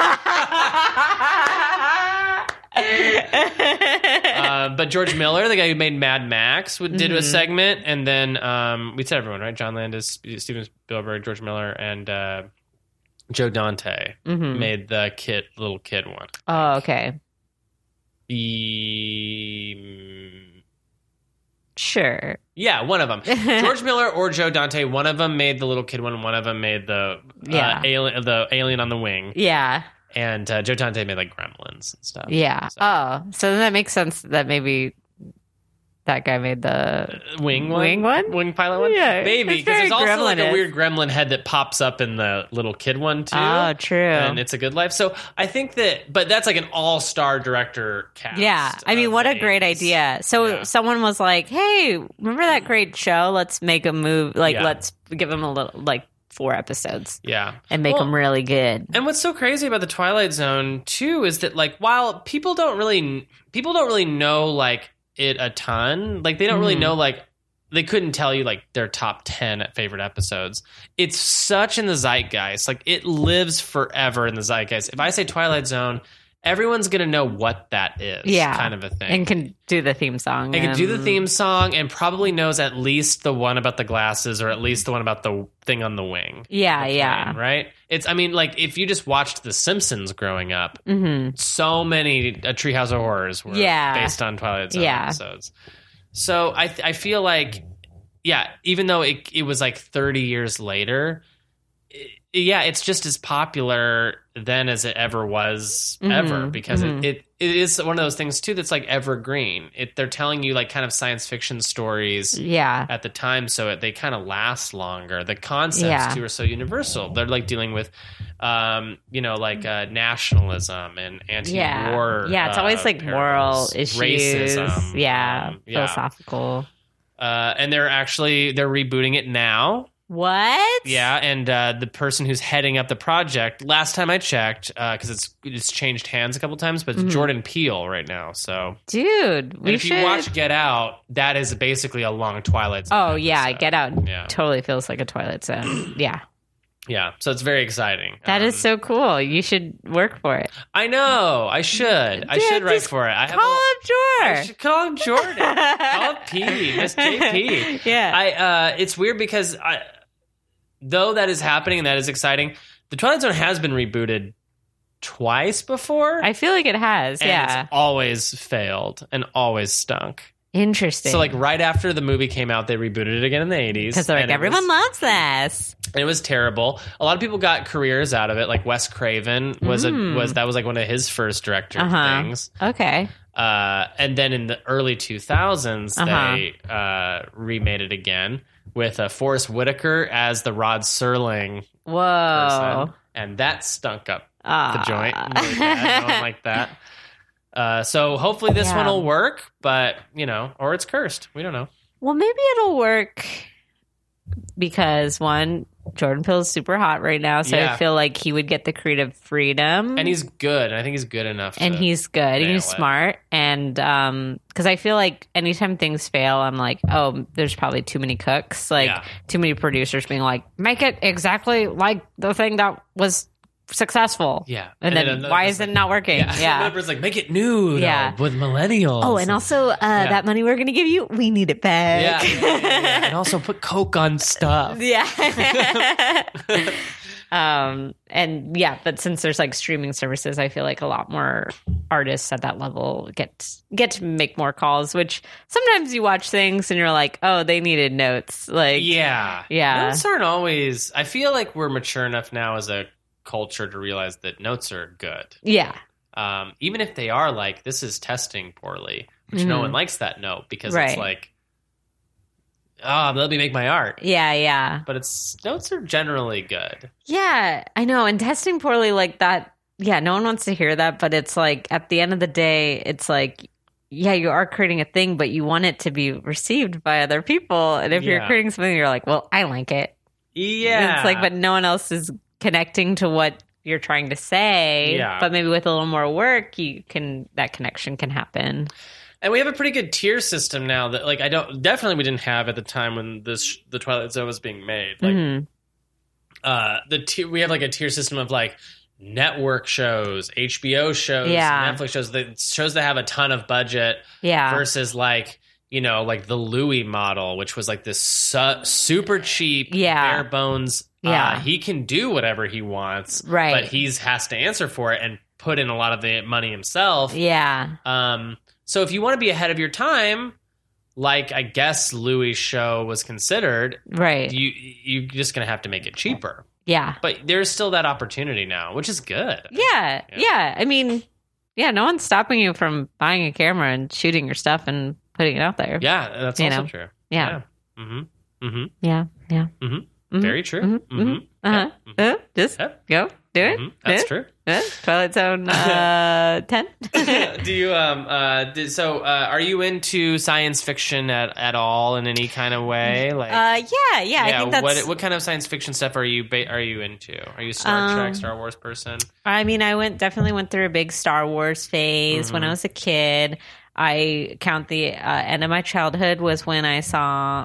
But George Miller, the guy who made Mad Max, did a segment, and then we said everyone, right? John Landis, Steven Spielberg, George Miller, and Joe Dante made the little kid one. Oh, okay. Sure. Yeah, one of them. George Miller or Joe Dante, one of them made the little kid one, and one of them made the alien on the wing. Yeah. And Joe Dante made like Gremlins and stuff. Yeah. So then that makes sense that maybe that guy made the wing one? Wing pilot one? Yeah. Maybe, because there's also like a weird gremlin head that pops up in the little kid one, too. Oh, true. And It's a Good Life. So I think that, but that's like an all-star director cast. Yeah. I mean, what a great idea. So someone was like, hey, remember that great show? Let's make a move. Like, let's give them a little, like, 4 episodes. Yeah. And make them really good. And what's so crazy about the Twilight Zone, too, is that, like, while people don't really know, like, it a ton, like, they don't really know, like, they couldn't tell you, like, their top 10 favorite episodes. It's such in the zeitgeist. Like, it lives forever in the zeitgeist. If I say Twilight Zone, everyone's going to know what that is, kind of a thing. And can do the theme song. And can do the theme song and probably knows at least the one about the glasses or at least the one about the thing on the wing. Yeah, plane, right? I mean, like, if you just watched The Simpsons growing up, so many A Treehouse of Horrors were based on Twilight Zone episodes. So I feel like, even though it was like 30 years later, it's just as popular then as it ever was ever, because it is one of those things too that's like evergreen. They're telling you like kind of science fiction stories at the time, so they kind of last longer. The concepts too are so universal. They're like dealing with nationalism and anti-war. It's always like moral issues, racism, philosophical. And they're rebooting it now. What? Yeah, and the person who's heading up the project, last time I checked, because it's changed hands a couple times, but it's Jordan Peele right now. So, dude, if you watch Get Out, that is basically a long Twilight Zone. Oh yeah, Get Out totally feels like a Twilight Zone. Yeah, so it's very exciting. That is so cool. You should work for it. I know. I should. I should write for it. Call him George. I should call him Jordan. Call him P. Miss JP. Yeah. It's weird because though that is happening and that is exciting, the Twilight Zone has been rebooted twice before. I feel like it has, and it's always failed and always stunk. Interesting. So, like, right after the movie came out, they rebooted it again in the 80s. Because they're like, everyone loves this. And it was terrible. A lot of people got careers out of it. Like, Wes Craven was like one of his first director things. Okay. And then in the early 2000s, they remade it again with Forrest Whitaker as the Rod Serling person. And that stunk up the joint. Really bad. I don't like that. So hopefully this one will work, but, or it's cursed. We don't know. Well, maybe it'll work because, one, Jordan Peele is super hot right now, so I feel like he would get the creative freedom. And he's good. I think he's good enough. And he's good. And he's smart. And because I feel like anytime things fail, I'm like, oh, there's probably too many cooks. Like, too many producers being like, make it exactly like the thing that was successful. Yeah. And then why is it not working? Yeah. It's like, make it new with millennials. Oh, and also that money we're going to give you, we need it back. Yeah. And also put Coke on stuff. Yeah. But since there's like streaming services, I feel like a lot more artists at that level get to make more calls, which sometimes you watch things and you're like, oh, they needed notes. Like, yeah. Notes aren't always, I feel like we're mature enough now as a culture to realize that notes are good. Yeah. Even if they are like, this is testing poorly, which no one likes that note because it's like, let me make my art. Yeah. But notes are generally good. Yeah, I know. And testing poorly like that, no one wants to hear that. But it's like, at the end of the day, it's like, you are creating a thing, but you want it to be received by other people. And if you're creating something, you're like, well, I like it. Yeah. And it's like, but no one else is connecting to what you're trying to say. Yeah. But maybe with a little more work, that connection can happen. And we have a pretty good tier system now that, like, we didn't have at the time when the Twilight Zone was being made. Like, we have like a tier system of like network shows, HBO shows, Netflix shows that have a ton of budget, versus like, like the Louis model, which was like this super cheap, bare bones. He can do whatever he wants, right? But he has to answer for it and put in a lot of the money himself. Yeah. So if you want to be ahead of your time, like I guess Louis' show was considered, right? You're just gonna have to make it cheaper. Yeah. But there's still that opportunity now, which is good. Yeah. I mean, no one's stopping you from buying a camera and shooting your stuff and putting it out there. Yeah, that's also true. Yeah. Mm-hmm. Mm-hmm. Yeah. Yeah. Mm-hmm. Mm-hmm. Very true. Mm-hmm. Mm-hmm. Uh-huh. Yeah. Just go do it. That's true. Twilight Zone 10. Do you are you into science fiction at all in any kind of way? Like yeah. I think that's what kind of science fiction stuff are you into? Are you a Star Trek, Star Wars person? I mean, I definitely went through a big Star Wars phase when I was a kid. I count the end of my childhood was when I saw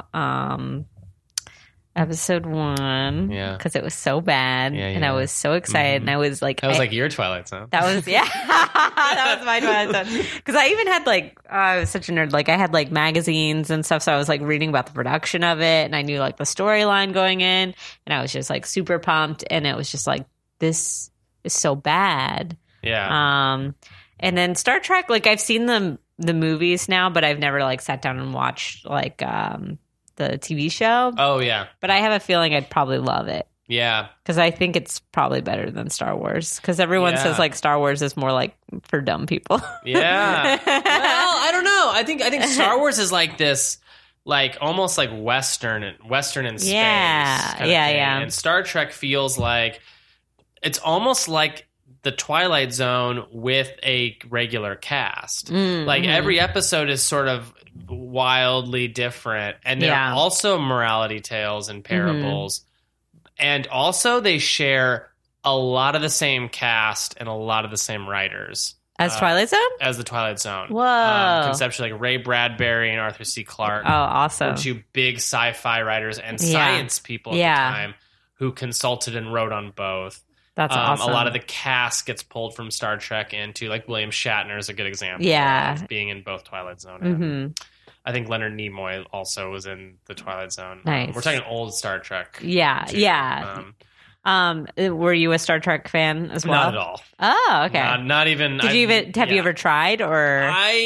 Episode 1, because it was so bad, and I was so excited, and I was like... That was like your Twilight Zone. That was, that was my Twilight Zone. Because I even had I was such a nerd, I had magazines and stuff, so I was reading about the production of it, and I knew the storyline going in, and I was just super pumped, and it was just this is so bad. Yeah. And then Star Trek, I've seen the movies now, but I've never sat down and watched the TV show. Oh, yeah. But I have a feeling I'd probably love it. Yeah. Because I think it's probably better than Star Wars. Because everyone says Star Wars is more for dumb people. Yeah. Well, I don't know. I think Star Wars is this almost Western in space. Yeah. And Star Trek feels it's almost like the Twilight Zone with a regular cast. Every episode is sort of wildly different, and they're also morality tales and parables, and also they share a lot of the same cast and a lot of the same writers as Twilight Zone, as the Twilight Zone. Whoa! Conceptually, Ray Bradbury and Arthur C. Clarke. Oh, awesome! Were two big sci-fi writers and science people at the time who consulted and wrote on both. That's awesome. A lot of the cast gets pulled from Star Trek into William Shatner is a good example of being in both Twilight Zone. And I think Leonard Nimoy also was in the Twilight Zone. Nice. We're talking old Star Trek. Yeah, too. Were you a Star Trek fan as well? Not at all. Oh, okay. Not even. Have you ever tried or?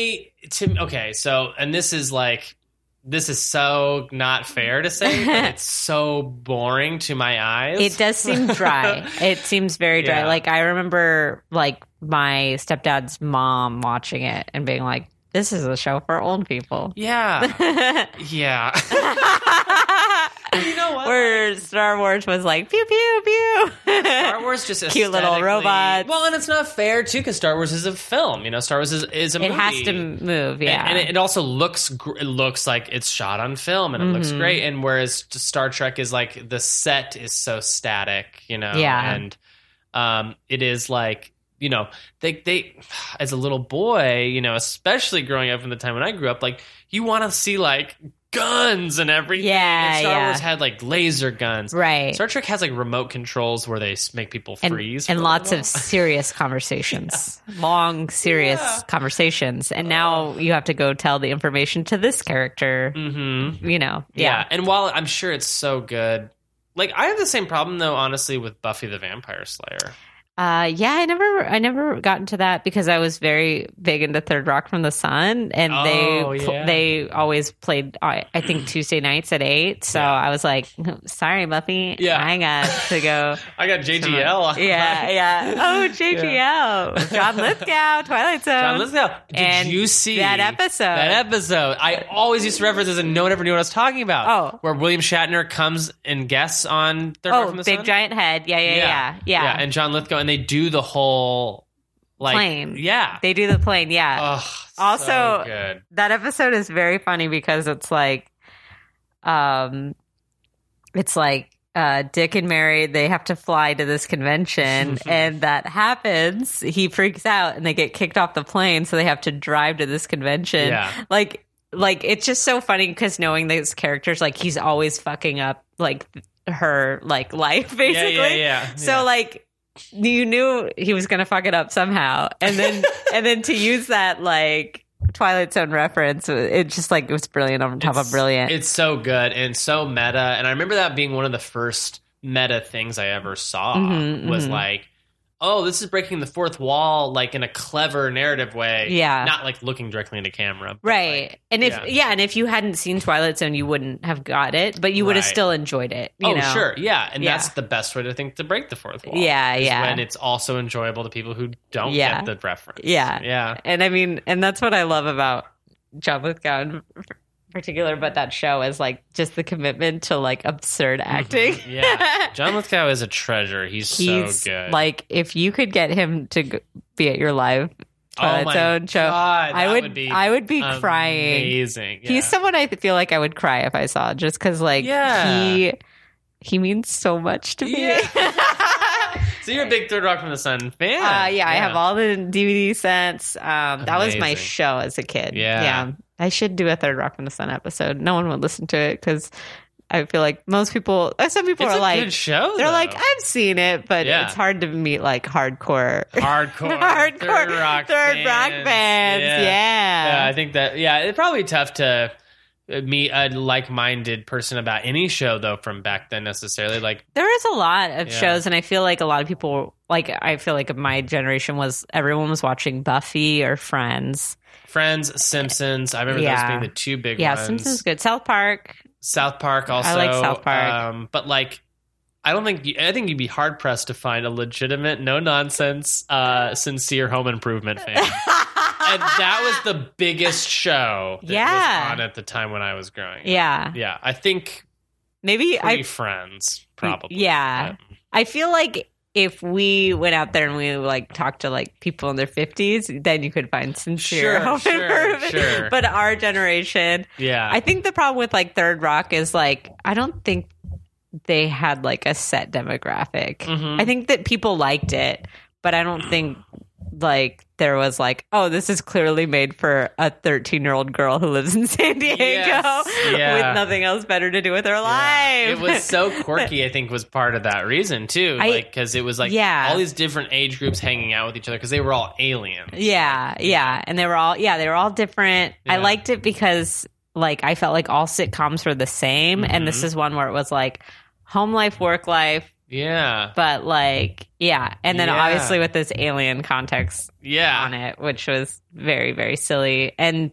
And this is so not fair to say, but it's so boring to my eyes. It does seem dry. It seems very dry. Yeah. I remember my stepdad's mom watching it and being like, this is a show for old people. Yeah. Yeah. You know what? Where Star Wars was pew, pew, pew. Star Wars just cute little robots. Well, and it's not fair, too, because Star Wars is a film. Star Wars is a movie. It has to move, yeah. And it also looks like it's shot on film, and it looks great. And whereas Star Trek is the set is so static, Yeah. And it is they as a little boy, especially growing up in the time when I grew up, you want to see guns and everything. Yeah, and Star Wars had laser guns. Right. Star Trek has remote controls where they make people freeze. And lots of serious conversations. Long, serious conversations. And now you have to go tell the information to this character. Mm-hmm. Yeah. And while I'm sure it's so good, I have the same problem though, honestly, with Buffy the Vampire Slayer. I never got into that because I was very big into Third Rock from the Sun, and they always played I think Tuesday nights at 8. So I was like, sorry, Buffy, I got to go. I got JGL. Yeah. Oh, JGL, John Lithgow, Twilight Zone. John Lithgow. Did you see that episode? I always used to reference this, and no one ever knew what I was talking about. Oh, where William Shatner comes and guests on Third Rock from the Sun. Big giant head. Yeah. And John Lithgow. And they do the whole plane. Yeah. They do the plane. Yeah. Oh, also, so good. That episode is very funny because it's Dick and Mary, they have to fly to this convention and that happens. He freaks out and they get kicked off the plane. So they have to drive to this convention. Yeah. It's just so funny because knowing these characters, he's always fucking up her life basically. Yeah. So you knew he was going to fuck it up somehow. And then to use that Twilight Zone reference, it just it was brilliant on top of brilliant. It's so good and so meta. And I remember that being one of the first meta things I ever saw was oh, this is breaking the fourth wall, in a clever narrative way. Yeah. Not looking directly into camera. Right. And if you hadn't seen Twilight Zone, you wouldn't have got it, but you would have still enjoyed it. You know? Sure. Yeah. And that's the best way to break the fourth wall. Yeah. When it's also enjoyable to people who don't get the reference. Yeah. Yeah. And and that's what I love about John Lithgow in particular, but that show is like just the commitment to like absurd acting. Yeah, John Lithgow is a treasure. He's so good. Like, if you could get him to be at your live Twilight Zone show, I would be crying. Amazing. Yeah. He's someone I feel like I would cry if I saw, just because like he means so much to me. So you're a big Third Rock from the Sun fan. I have all the DVD sets. That was my show as a kid. Yeah. I should do a Third Rock from the Sun episode. No one would listen to it because I feel like some people it's are like, good show, they're like, I've seen it, but it's hard to meet like hardcore Third Rock fans. Yeah. I think that it's probably tough to meet a like-minded person about any show though from back then necessarily. Like, there is a lot of shows, and I feel like a lot of people, like, I feel like my generation everyone was watching Buffy or Friends, Simpsons. I remember those being the two big ones. Yeah, Simpsons good. South Park also. I like South Park. But like, I think you'd be hard pressed to find a legitimate, no nonsense, sincere Home Improvement fan. And that was the biggest show that was on at the time when I was growing up. Yeah. I think maybe Friends, probably. Yeah. But I feel like if we went out there and we like talked to like people in their 50s, then you could find sincere Home Improvement. Sure. But our generation, I think the problem with like Third Rock is like, I don't think they had like a set demographic. Mm-hmm. I think that people liked it, but I don't think like there was like, oh, this is clearly made for a 13-year-old girl who lives in San Diego with nothing else better to do with her life. It was so quirky, I think, was part of that reason too. Because it was like all these different age groups hanging out with each other because they were all aliens. Yeah. And they were all different. Yeah. I liked it because like I felt like all sitcoms were the same. Mm-hmm. And this is one where it was like home life, work life. Yeah. But like, and then obviously with this alien context on it, which was very, very silly. And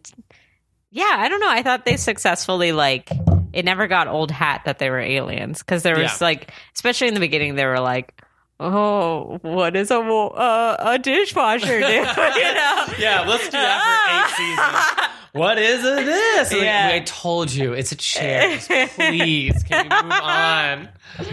I don't know. I thought they successfully, like, it never got old hat that they were aliens. Because there was like, especially in the beginning, they were like, oh, what does a dishwasher do? You know? Yeah, let's do that for 8 seasons. What is this? Like, I told you, it's a chair. Please, can we move on?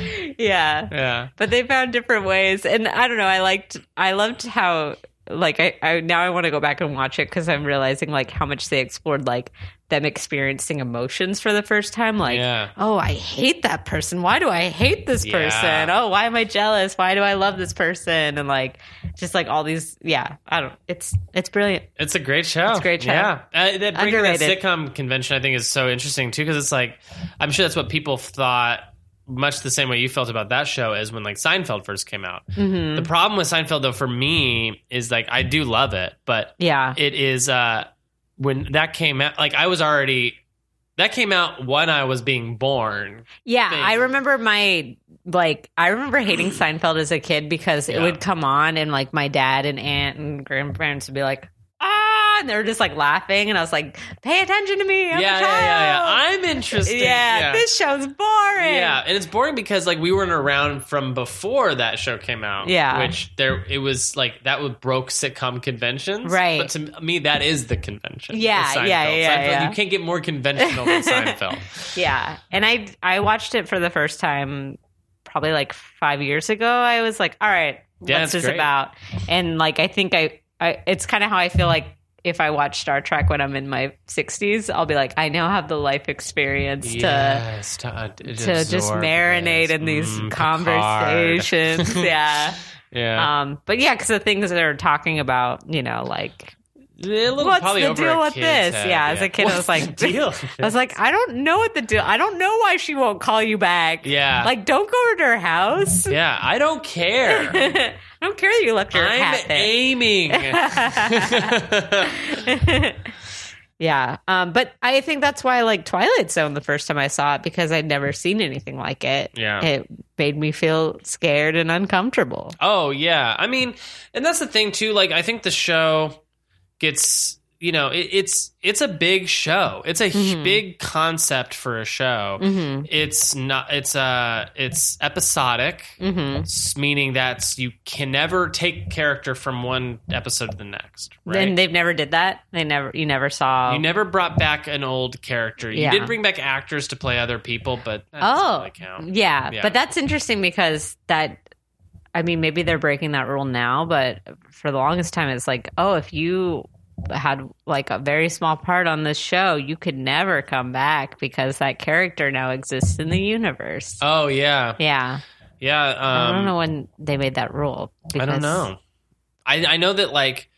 Yeah. But they found different ways. And I don't know, I loved how, like, I now I want to go back and watch it because I'm realizing, like, how much they explored, like, them experiencing emotions for the first time. Like, oh, I hate that person. Why do I hate this person? Oh, why am I jealous? Why do I love this person? And, like, just, like, all these, it's brilliant. It's a great show. It's a great show. Yeah. That bringing that sitcom convention, I think, is so interesting, too, because it's, like, I'm sure that's what people thought, much the same way you felt about that show as when like Seinfeld first came out. Mm-hmm. The problem with Seinfeld though for me is like I do love it, but it is when that came out, like that came out when I was being born. Yeah, I remember hating Seinfeld as a kid because it would come on and like my dad and aunt and grandparents would be like, and they were just like laughing, and I was like, "Pay attention to me, I'm a child. I'm interested. This show's boring. Yeah, and it's boring because like we weren't around from before that show came out. Yeah, it was like that broke sitcom conventions, right? But to me, that is the convention. Seinfeld. You can't get more conventional than Seinfeld. Yeah, and I watched it for the first time probably like 5 years ago. I was like, all right, what's this about? And like I think it's kind of how I feel like. If I watch Star Trek when I'm in my 60s, I'll be like, I now have the life experience to just marinate in these conversations. Yeah. But because the things that they're talking about, you know, like, what's the deal with this? As a kid, I was like, I don't know what the deal. I don't know why she won't call you back. Yeah, like don't go over to her house. Yeah, I don't care. I don't care that you left your hat there. Aiming. But I think that's why I like Twilight Zone the first time I saw it because I'd never seen anything like it. Yeah, it made me feel scared and uncomfortable. Oh yeah, I mean, and that's the thing too. Like, I think the show gets it's a big show. It's a big concept for a show. It's episodic, meaning that you can never take character from one episode to the next. Right? And they've never did that. You never brought back an old character. You did bring back actors to play other people, but that doesn't really count. Yeah, but that's interesting because maybe they're breaking that rule now, but for the longest time, it's like, if you had like a very small part on this show, you could never come back because that character now exists in the universe. Oh, yeah. Yeah. Yeah. I don't know when they made that rule. I don't know. I know that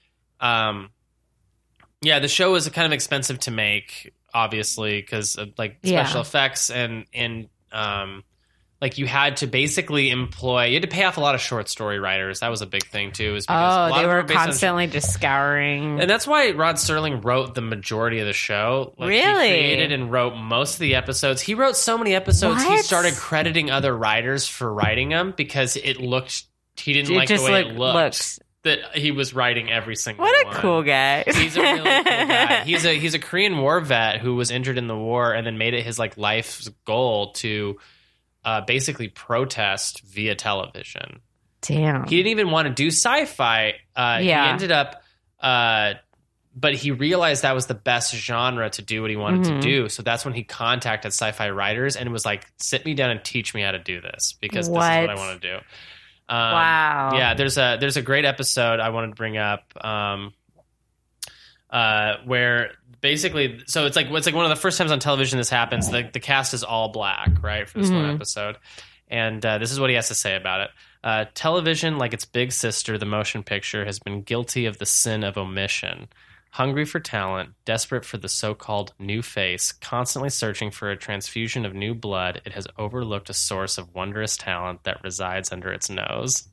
the show was kind of expensive to make, obviously, because of special effects and you had to basically you had to pay off a lot of short story writers. That was a big thing too. They were constantly just scouring. And that's why Rod Serling wrote the majority of the show. Really? He created and wrote most of the episodes. He wrote so many episodes, he started crediting other writers for writing them because he didn't like the way it looked. That he was writing every single one. What a cool guy. He's a really cool guy. He's a Korean War vet who was injured in the war and then made it his life's goal to basically protest via television. Damn. He didn't even want to do sci-fi. He ended up, but he realized that was the best genre to do what he wanted to do. So that's when he contacted sci-fi writers and was like, sit me down and teach me how to do this because this is what I want to do. Wow. Yeah, there's a great episode I wanted to bring up where basically, so it's like one of the first times on television this happens. The cast is all black, right, for this one episode. And this is what he has to say about it. Television, like its big sister, the motion picture, has been guilty of the sin of omission. Hungry for talent, desperate for the so-called new face, constantly searching for a transfusion of new blood, it has overlooked a source of wondrous talent that resides under its nose.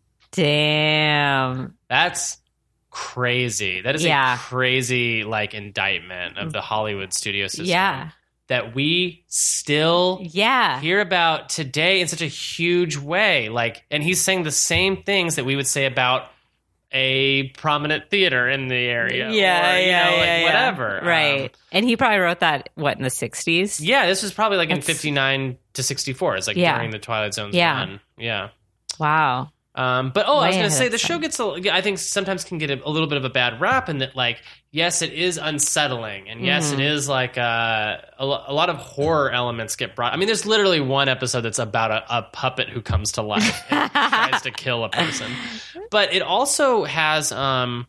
Damn. That's crazy. That is a crazy indictment of the Hollywood studio system. Yeah. That we still hear about today in such a huge way. And he's saying the same things that we would say about a prominent theater in the area. Whatever. Right. And he probably wrote that, in the 60s? Yeah, this was probably in 59 to 64. It's during the Twilight Zone's run. Yeah. Wow. But I was going to say the show gets I think sometimes can get a little bit of a bad rap in that yes, it is unsettling, and yes, it is a lot of horror elements get brought. I mean, there's literally one episode that's about a puppet who comes to life and tries to kill a person, but it also has my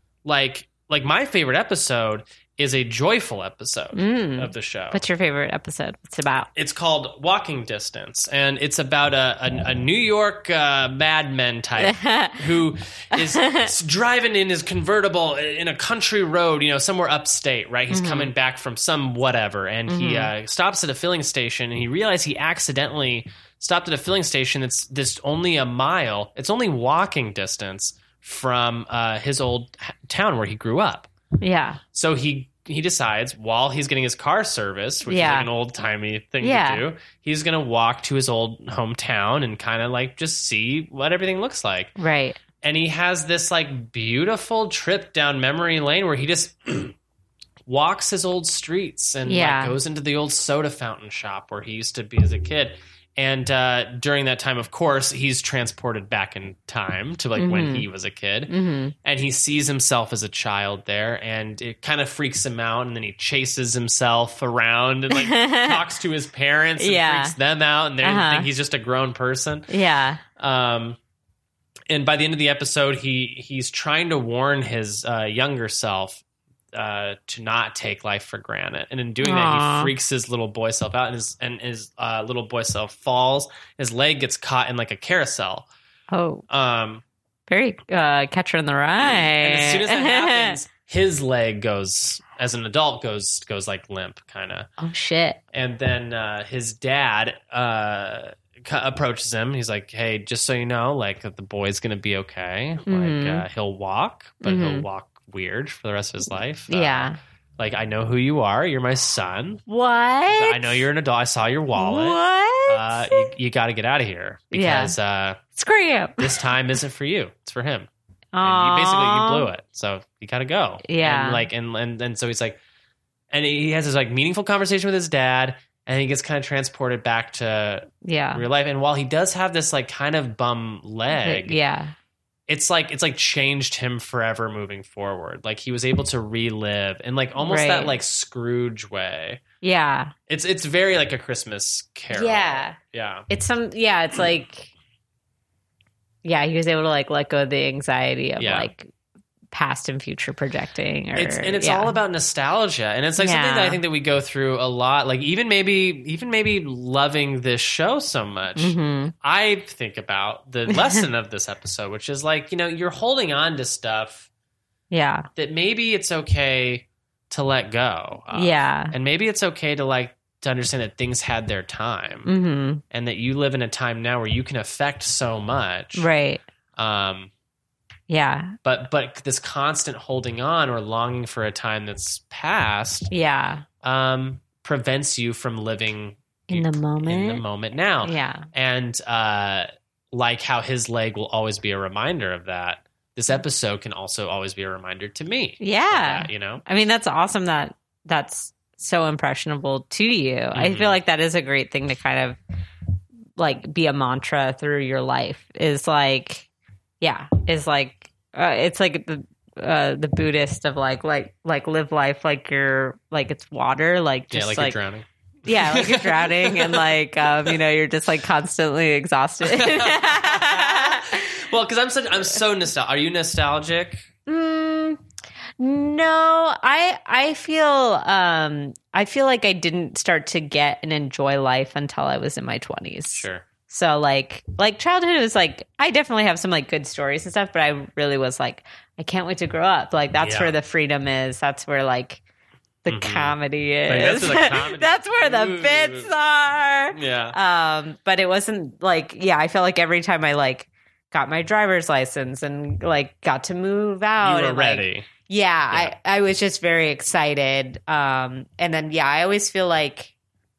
favorite episode is a joyful episode of the show. What's your favorite episode? What's it about? It's called Walking Distance, and it's about a New York madman type who is driving in his convertible in a country road, somewhere upstate, right? He's coming back from some whatever, and he stops at a filling station, and he realizes he accidentally stopped at a filling station that's only a mile. It's only walking distance from his old town where he grew up. Yeah. So he decides while he's getting his car serviced, which is an old-timey thing to do, he's going to walk to his old hometown and kind of just see what everything looks like. Right. And he has this beautiful trip down memory lane where he just walks his old streets and goes into the old soda fountain shop where he used to be as a kid. And during that time, of course, he's transported back in time to when he was a kid. And he sees himself as a child there, and it kind of freaks him out. And then he chases himself around and talks to his parents and freaks them out. And they think he's just a grown person. Yeah. And by the end of the episode, he's trying to warn his younger self to not take life for granted, and in doing that, he freaks his little boy self out, and his little boy self falls. His leg gets caught in a carousel. Oh, very Catcher in the Rye. And as soon as that happens, his leg goes, as an adult, goes limp, kind of. Oh shit! And then his dad approaches him. He's like, "Hey, just so you know, the boy's gonna be okay. He'll walk, but he'll walk weird for the rest of his life. I know who you are. You're my son. What? I know you're an adult. I saw your wallet. What? You got to get out of here because screw you. This time isn't for you. It's for him." and you blew it, so you gotta go. Yeah. And so he's like, and he has this like meaningful conversation with his dad, and he gets kind of transported back to real life. And while he does have this like kind of bum leg, it's like changed him forever moving forward. Like he was able to relive in like almost that like Scrooge way. Yeah. It's very like a Christmas Carol. Yeah. Yeah. It's like, he was able to like let go of the anxiety of like past and future projecting. It's all about nostalgia. And it's like something that I think that we go through a lot. Like even maybe loving this show so much, I think about the lesson of this episode, which is like, you're holding on to stuff that maybe it's okay to let go of. And maybe it's okay to understand that things had their time and that you live in a time now where you can affect so much. Right. But this constant holding on or longing for a time that's past prevents you from living in the moment now. Yeah. And like how his leg will always be a reminder of that, this episode can also always be a reminder to me. Yeah. That, I mean, that's awesome that's so impressionable to you. I feel like that is a great thing to kind of like be a mantra through your life it's like the Buddhist of like live life like you're like it's water, like just you're drowning. Yeah, like you're drowning and like you're just like constantly exhausted. Well, because I'm so nostalgic. Are you nostalgic? No, I feel like I didn't start to get and enjoy life until I was in my 20s. Sure. So like childhood was like, I definitely have some like good stories and stuff, but I really was like, I can't wait to grow up. Like that's where the freedom is. That's where like the comedy is. Like, that's where the bits are. Yeah. But it wasn't like, I felt like every time I like got my driver's license and like got to move out. You were and, ready. I was just very excited. And then, I always feel like,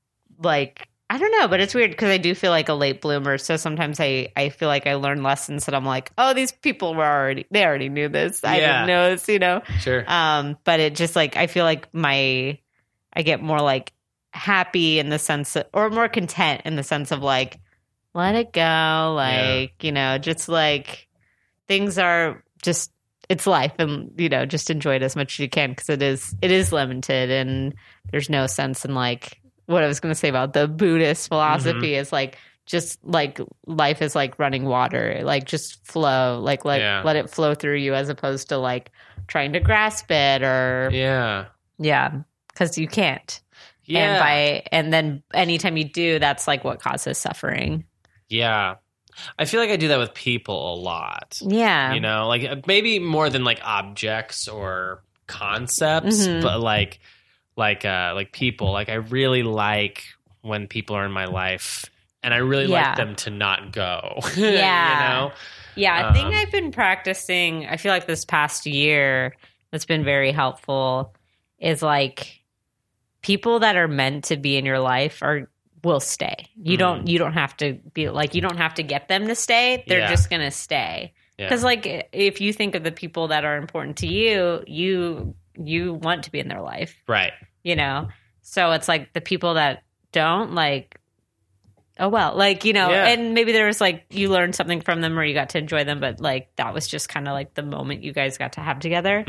I don't know, but it's weird because I do feel like a late bloomer. So sometimes I feel like I learn lessons that I'm like, oh, these people they already knew this. I didn't know this, Sure. But it just like, I feel like I get more like happy in the sense of, or more content in the sense of like, let it go. Like, just like things are just, it's life and, just enjoy it as much as you can because it is limited and there's no sense in like, what I was going to say about the Buddhist philosophy is like, just like life is like running water, like just flow, like let it flow through you as opposed to like trying to grasp it or. Because you can't. Yeah. And then anytime you do, that's like what causes suffering. Yeah. I feel like I do that with people a lot. Yeah. Like maybe more than like objects or concepts, but like people. Like I really like when people are in my life and I really like them to not go. Yeah. Yeah. I think I've been practicing, I feel like this past year that's been very helpful is like people that are meant to be in your life will stay. You don't have to be like, you don't have to get them to stay. They're just going to stay. Because like if you think of the people that are important to you, you want to be in their life. Right. So it's like the people that don't like, oh, well, like, and maybe there was like, you learned something from them or you got to enjoy them, but like, that was just kind of like the moment you guys got to have together.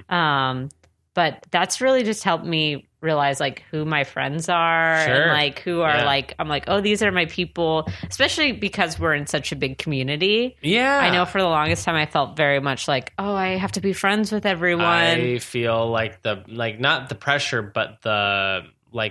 But that's really just helped me realize like who my friends are and like who are like, I'm like, oh, these are my people, especially because we're in such a big community. Yeah. I know for the longest time I felt very much like, oh, I have to be friends with everyone. I feel like not the pressure, but like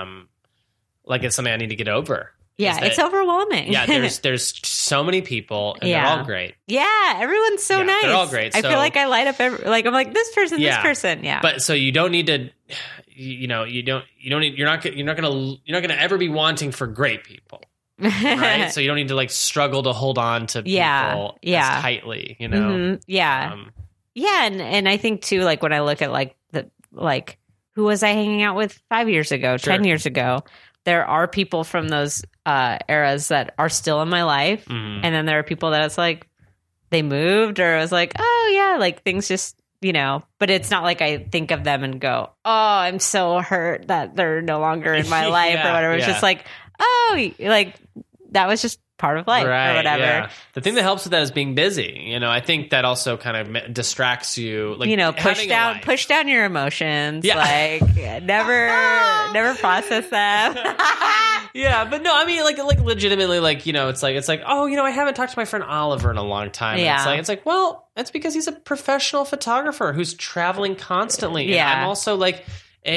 it's something I need to get over. Yeah, it's overwhelming. Yeah, there's so many people, and they're all great. Yeah, everyone's so nice. They're all great. I feel like I light up I'm like this person, this person. Yeah, but so you don't need to, you're not gonna ever be wanting for great people, right? So you don't need to like struggle to hold on to people as tightly, Yeah, and I think too, like when I look at like who was I hanging out with 5 years ago, 10 years ago. There are people from those eras that are still in my life. And then there are people that it's like, they moved, or it was like, oh yeah, like things just, but it's not like I think of them and go, oh, I'm so hurt that they're no longer in my life or whatever. It's just like, oh, like that was just part of life or whatever. Yeah. The thing that helps with that is being busy. I think that also kind of distracts you. Like, push down your emotions. Yeah. Like never process them. Yeah, but no, I mean, like legitimately, like, it's like, oh, I haven't talked to my friend Oliver in a long time. Yeah. It's like, well, that's because he's a professional photographer who's traveling constantly. Yeah. And I'm also like,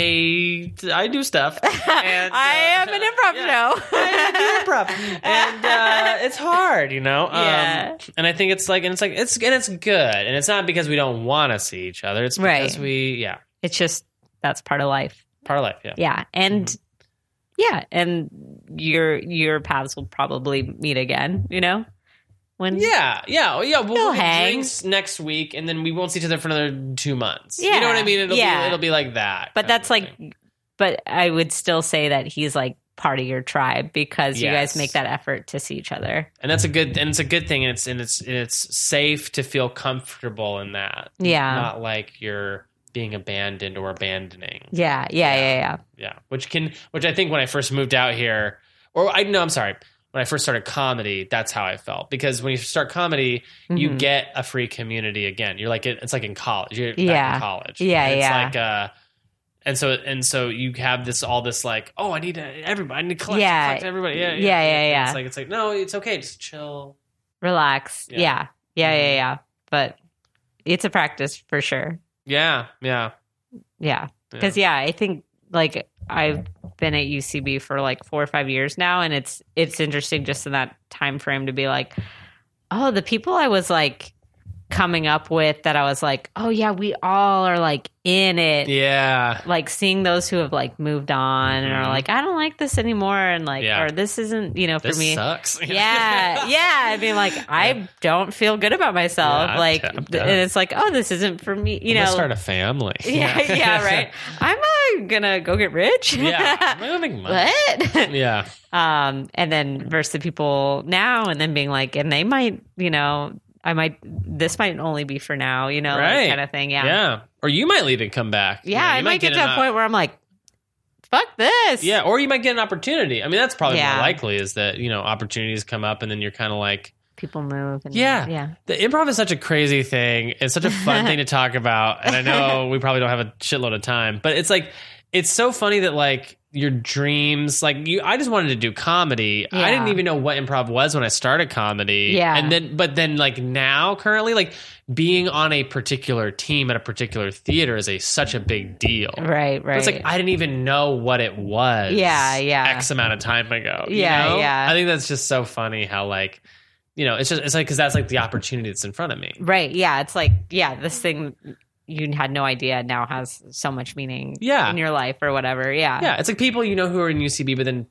I do stuff. And, I am an improv show. I do improv, and it's hard, Yeah. And I think it's good, and it's not because we don't want to see each other. It's because It's just that's part of life. Part of life, yeah. Yeah, and and your paths will probably meet again. When we'll have drinks next week, and then we won't see each other for another 2 months. Yeah. You know what I mean? It'll be like that. But that's like, but I would still say that he's like part of your tribe because you guys make that effort to see each other. And it's a good thing, and it's safe to feel comfortable in that. Yeah, not like you're being abandoned or abandoning. Yeah. Which I think when I first moved out here, when I first started comedy, that's how I felt. Because when you start comedy, you get a free community again. You're like, it's like in college. You're back in college. Yeah, it's like, and so you have all this like, oh, I need to collect everybody. Yeah. It's like, no, it's okay. Just chill. Relax. Yeah. But it's a practice for sure. Yeah. Because I think like I've been at UCB for like 4 or 5 years now, and it's interesting just in that time frame to be like, oh, the people I was like coming up with that I was like, oh yeah, we all are like in it. Yeah. Like seeing those who have like moved on and are like, I don't like this anymore, and like, or this isn't, for this me. Sucks. Yeah. I mean, like, I don't feel good about myself. And it's like, oh, this isn't for me. I'm gonna start a family. Yeah, right. I'm gonna go get rich. Yeah. I'm gonna make money. What? Yeah. And then versus the people now, and then being like, and they might, this might only be for now, right. Like kind of thing. Yeah. Yeah. Or you might leave and come back. Yeah. I might get to a point where I'm like, fuck this. Yeah. Or you might get an opportunity. I mean, that's probably more likely is that, opportunities come up and then you're kind of like, people move. And, yeah. The improv is such a crazy thing. It's such a fun thing to talk about. And I know we probably don't have a shitload of time, but it's like, it's so funny that like your dreams, like I just wanted to do comedy. Yeah. I didn't even know what improv was when I started comedy. Yeah. And then like now currently, like being on a particular team at a particular theater is such a big deal. Right. But it's like, I didn't even know what it was. Yeah. X amount of time ago. Yeah. I think that's just so funny how like, it's like, cause that's like the opportunity that's in front of me. Right. Yeah. It's like, this thing you had no idea now has so much meaning in your life or whatever. Yeah. Yeah. It's like people, who are in UCB, but then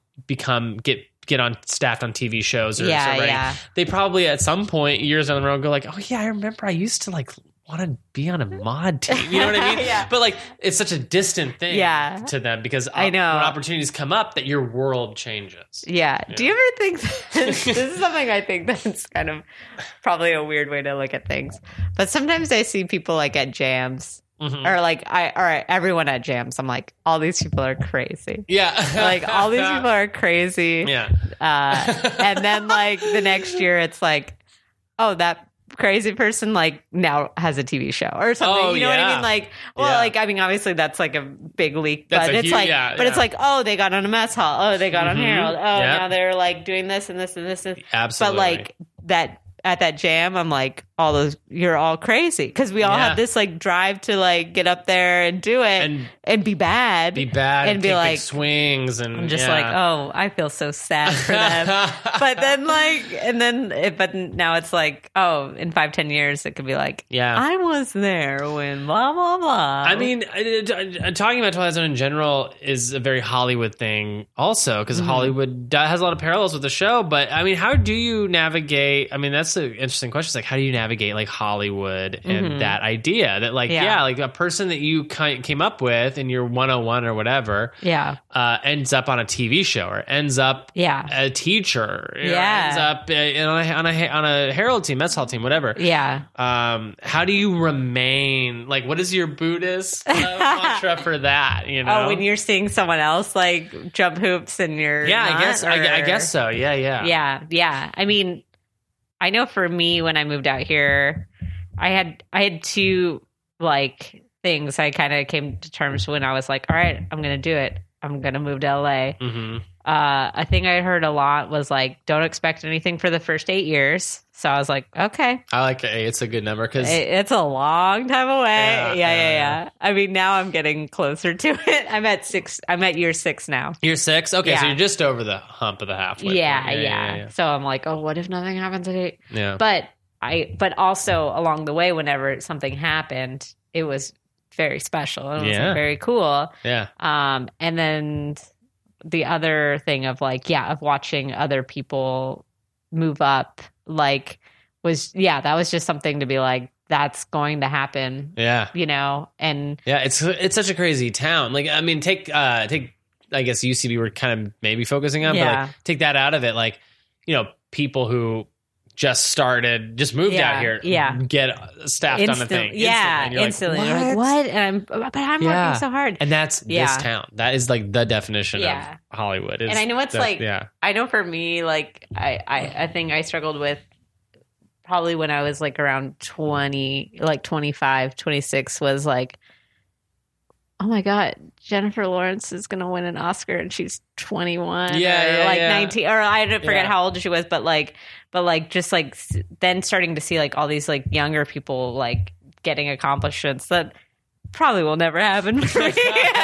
get on staffed on TV shows or they probably at some point years down the road go like, oh yeah, I remember I used to like want to be on a mod team. You know what I mean? Yeah. But like, it's such a distant thing to them because I know when opportunities come up that your world changes. Yeah. Do you ever think this is something I think that's kind of probably a weird way to look at things, but sometimes I see people like at jams or like everyone at jams. I'm like, all these people are crazy. Yeah. Like all these people are crazy. Yeah. And then like the next year it's like, oh, that crazy person like now has a TV show or something. Oh, you know what I mean? Like, like, I mean, obviously that's like a big leak, but it's like, it's like, oh, they got on a mess hall. Oh, they got on Harold. Oh, now they're like doing this and this and this. Absolutely. But like that at that jam, I'm like, you're all crazy because we all have this like drive to like get up there and do it and be bad and be like swings and I'm just like, oh, I feel so sad for them. But then but now it's like, oh, in 5-10 years it could be like, I was there when blah blah blah. I mean, talking about Twilight Zone in general is a very Hollywood thing also because Hollywood has a lot of parallels with the show. But I mean, how do you navigate? I mean, that's an interesting question. It's like, how do you navigate navigate like Hollywood and that idea that like, like a person that you came up with in your 101 or whatever, ends up on a TV show or ends up a teacher, or ends up on a Herald team, mess hall team, whatever. Yeah. How do you remain like, what is your Buddhist mantra for that? You know, when you're seeing someone else like jump hoops and you're I guess so. Yeah. I mean, I know for me, when I moved out here, I had two like things I kind of came to terms when I was like, all right, I'm going to do it. I'm going to move to LA. Mm-hmm. A thing I heard a lot was like, don't expect anything for the first 8 years. So I was like, okay. I like it. It's a good number because it's a long time away. Yeah. I mean, now I'm getting closer to it. I'm at year 6 now. Year 6? Okay, so you're just over the hump of the halfway point. Yeah. So I'm like, oh, what if nothing happens at 8? Yeah. But also along the way, whenever something happened, it was very special. It was like, very cool. Yeah. And then the other thing of like, of watching other people move up, like that was just something to be like, that's going to happen. Yeah. You know, and it's such a crazy town. Like, I mean, take, I guess UCB we're kind of maybe focusing on, but like, take that out of it. Like, you know, people who just moved out here, get staffed on the thing. Instantly. You're like, what? And I'm working so hard. And that's this town. That is like the definition of Hollywood. And I know it's I know for me, like, I think I struggled with probably when I was like around 20, like 25, 26 was like, oh my God, Jennifer Lawrence is going to win an Oscar and she's 21 or 19, or I forget how old she was, but just like then starting to see like all these like younger people like getting accomplishments that probably will never happen for me.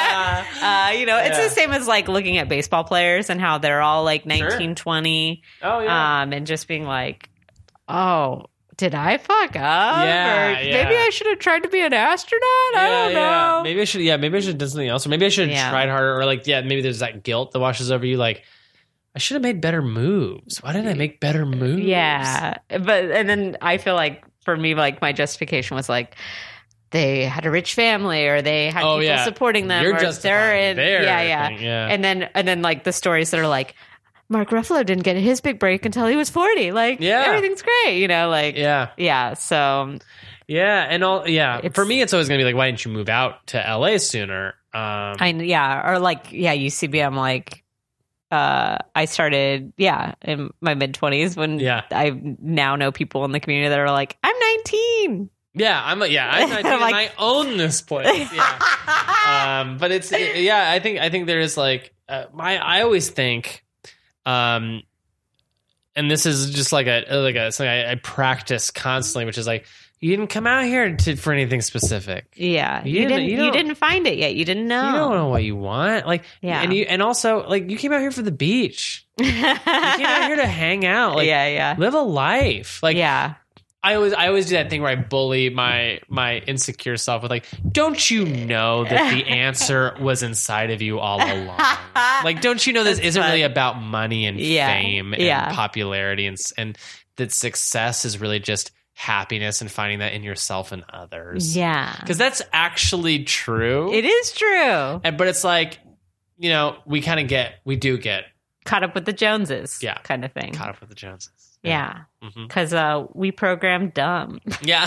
It's the same as like looking at baseball players and how they're all like 19, 20. Oh, yeah. And just being like, oh, did I fuck up? Maybe I should have tried to be an astronaut. I don't know. Maybe I should have done something else. Or maybe I should have tried harder. Or like, maybe there's that guilt that washes over you. Like, I should have made better moves. Why didn't I make better moves? Yeah. And then I feel like for me, like my justification was like, they had a rich family or they had people supporting them. You're just they're there. Yeah. And then like the stories that are like, Mark Ruffalo didn't get his big break until he was 40. Like, everything's great, you know, like, so. Yeah. And for me, it's always going to be like, why didn't you move out to LA sooner? Or like, UCB, I'm like, I started, in my mid 20s when I now know people in the community that are like, I'm 19. I'm 19 and I own this place. Yeah. But it's, I think there is like, I always think, and this is just like something I practice constantly, which is like, you didn't come out here for anything specific. Yeah. You didn't find it yet. You didn't know. You don't know what you want. Like, and also like you came out here for the beach. You came out here to hang out. Like, live a life. Like, I always do that thing where I bully my insecure self with like, don't you know that the answer was inside of you all along? Like, don't you know this isn't really about money and fame and popularity and that success is really just happiness and finding that in yourself and others. Yeah. Because that's actually true. It is true. But it's like, you know, we do get caught up with the Joneses kind of thing. Caught up with the Joneses. Yeah, because we program dumb. Yeah.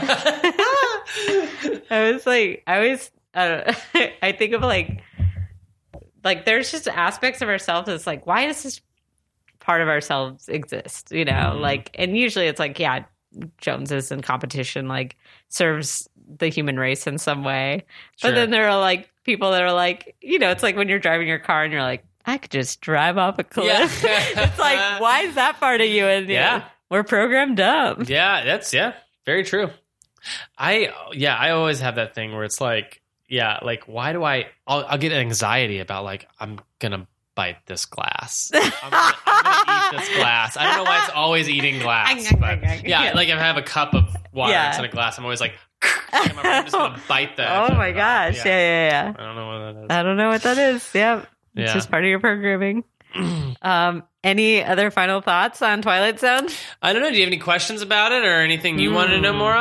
I think of like there's just aspects of ourselves that's like, why does this part of ourselves exist? You know, like, and usually it's like, Joneses and competition like serves the human race in some way. Sure. But then there are like people that are like, you know, it's like when you're driving your car and you're like, I could just drive off a cliff. It's like, why is that part of you? And we're programmed up. Yeah, that's very true. I always have that thing where it's like, like why do I'll get anxiety about like, I'm gonna bite this glass. I'm gonna eat this glass. I don't know why it's always eating glass. But like if I have a cup of water instead of glass, I'm always like, I'm just gonna bite that. Oh my gosh. Yeah. I don't know what that is. I don't know what that is. Yeah. It's just part of your programming. Any other final thoughts on Twilight Zone? I don't know. Do you have any questions about it or anything you wanted to know more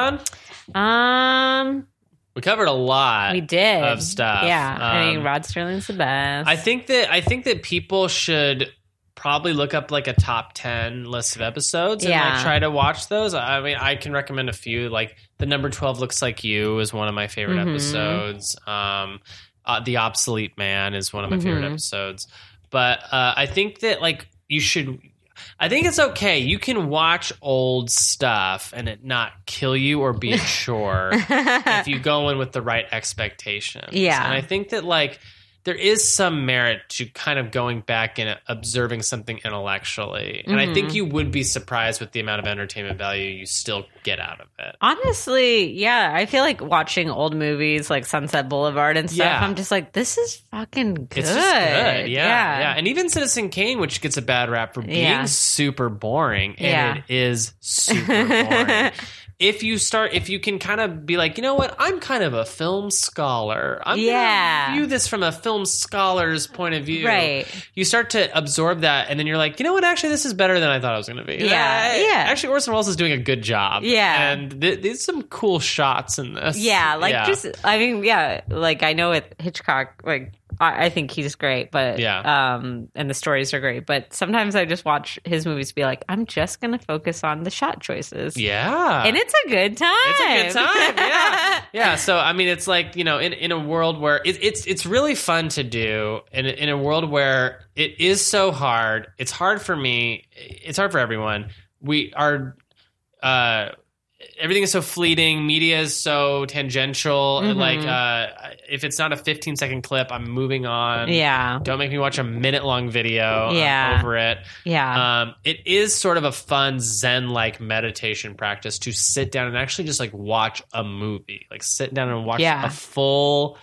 on? We covered a lot. We did of stuff. Yeah, I mean, Rod Serling's the best. I think that people should probably look up like a top 10 list of episodes and like try to watch those. I mean, I can recommend a few. Like the number 12 Looks Like You is one of my favorite episodes. The Obsolete Man is one of my favorite episodes. But I think that like I think it's okay. You can watch old stuff and it not kill you or be a chore if you go in with the right expectations. Yeah. And I think that like there is some merit to kind of going back and observing something intellectually. And I think you would be surprised with the amount of entertainment value you still get out of it. Honestly, yeah. I feel like watching old movies like Sunset Boulevard and stuff, I'm just like, this is fucking good. It's just good. Yeah. And even Citizen Kane, which gets a bad rap for being super boring, and it is super boring. If you can kind of be like, you know what, I'm kind of a film scholar. I'm going to view this from a film scholar's point of view. Right. You start to absorb that, and then you're like, you know what, actually, this is better than I thought it was going to be. Yeah. Actually, Orson Welles is doing a good job. Yeah. And there's some cool shots in this. Yeah. Like I know with Hitchcock, like, I think he's great, but and the stories are great. But sometimes I just watch his movies to be like, I'm just going to focus on the shot choices. Yeah. And it's a good time. It's a good time. Yeah. Yeah. So, I mean, it's like, you know, in a world where it's really fun to do, and in a world where it is so hard. It's hard for me. It's hard for everyone. We are, everything is so fleeting. Media is so tangential. Like, if it's not a 15-second clip, I'm moving on. Yeah. Don't make me watch a minute-long video. I'm over it. Yeah. It is sort of a fun Zen-like meditation practice to sit down and actually just like watch a movie. Like sit down and watch a full,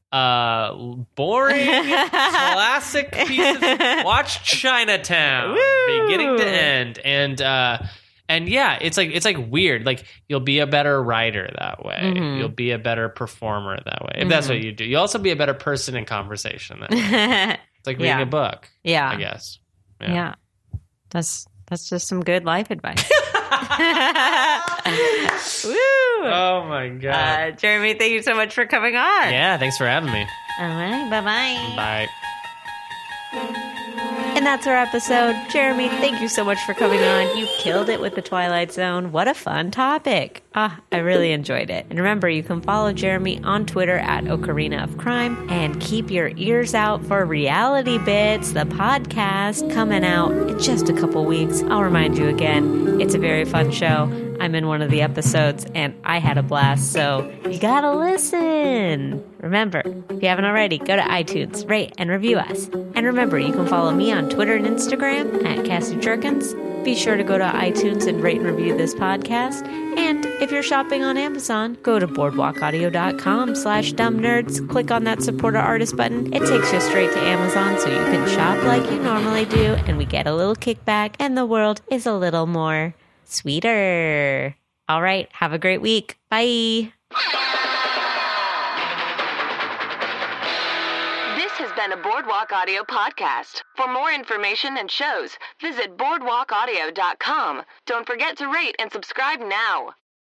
boring, classic piece of... Watch Chinatown, beginning to end. And yeah, it's like weird. Like you'll be a better writer that way. You'll be a better performer that way. If that's what you do. You'll also be a better person in conversation that way. It's like reading a book. Yeah. I guess. Yeah. That's just some good life advice. Woo! Oh my God. Jeremy, thank you so much for coming on. Yeah, thanks for having me. All right. Bye-bye. Bye. And that's our episode. Jeremy, thank you so much for coming on. You killed it with the Twilight Zone. What a fun topic. I really enjoyed it. And remember, you can follow Jeremy on Twitter at Ocarina of Crime, and keep your ears out for Reality Bits, the podcast coming out in just a couple weeks. I'll remind you again, it's a very fun show. I'm in one of the episodes, and I had a blast, so you gotta listen. Remember, if you haven't already, go to iTunes, rate, and review us. And remember, you can follow me on Twitter and Instagram at Cassie Jerkins. Be sure to go to iTunes and rate and review this podcast. And if you're shopping on Amazon, go to boardwalkaudio.com/dumbnerds. Click on that support our artist button. It takes you straight to Amazon so you can shop like you normally do, and we get a little kickback, and the world is a little more sweeter. All right, have a great week. Bye. This has been a Boardwalk Audio podcast. For more information and shows, visit boardwalkaudio.com. Don't forget to rate and subscribe now.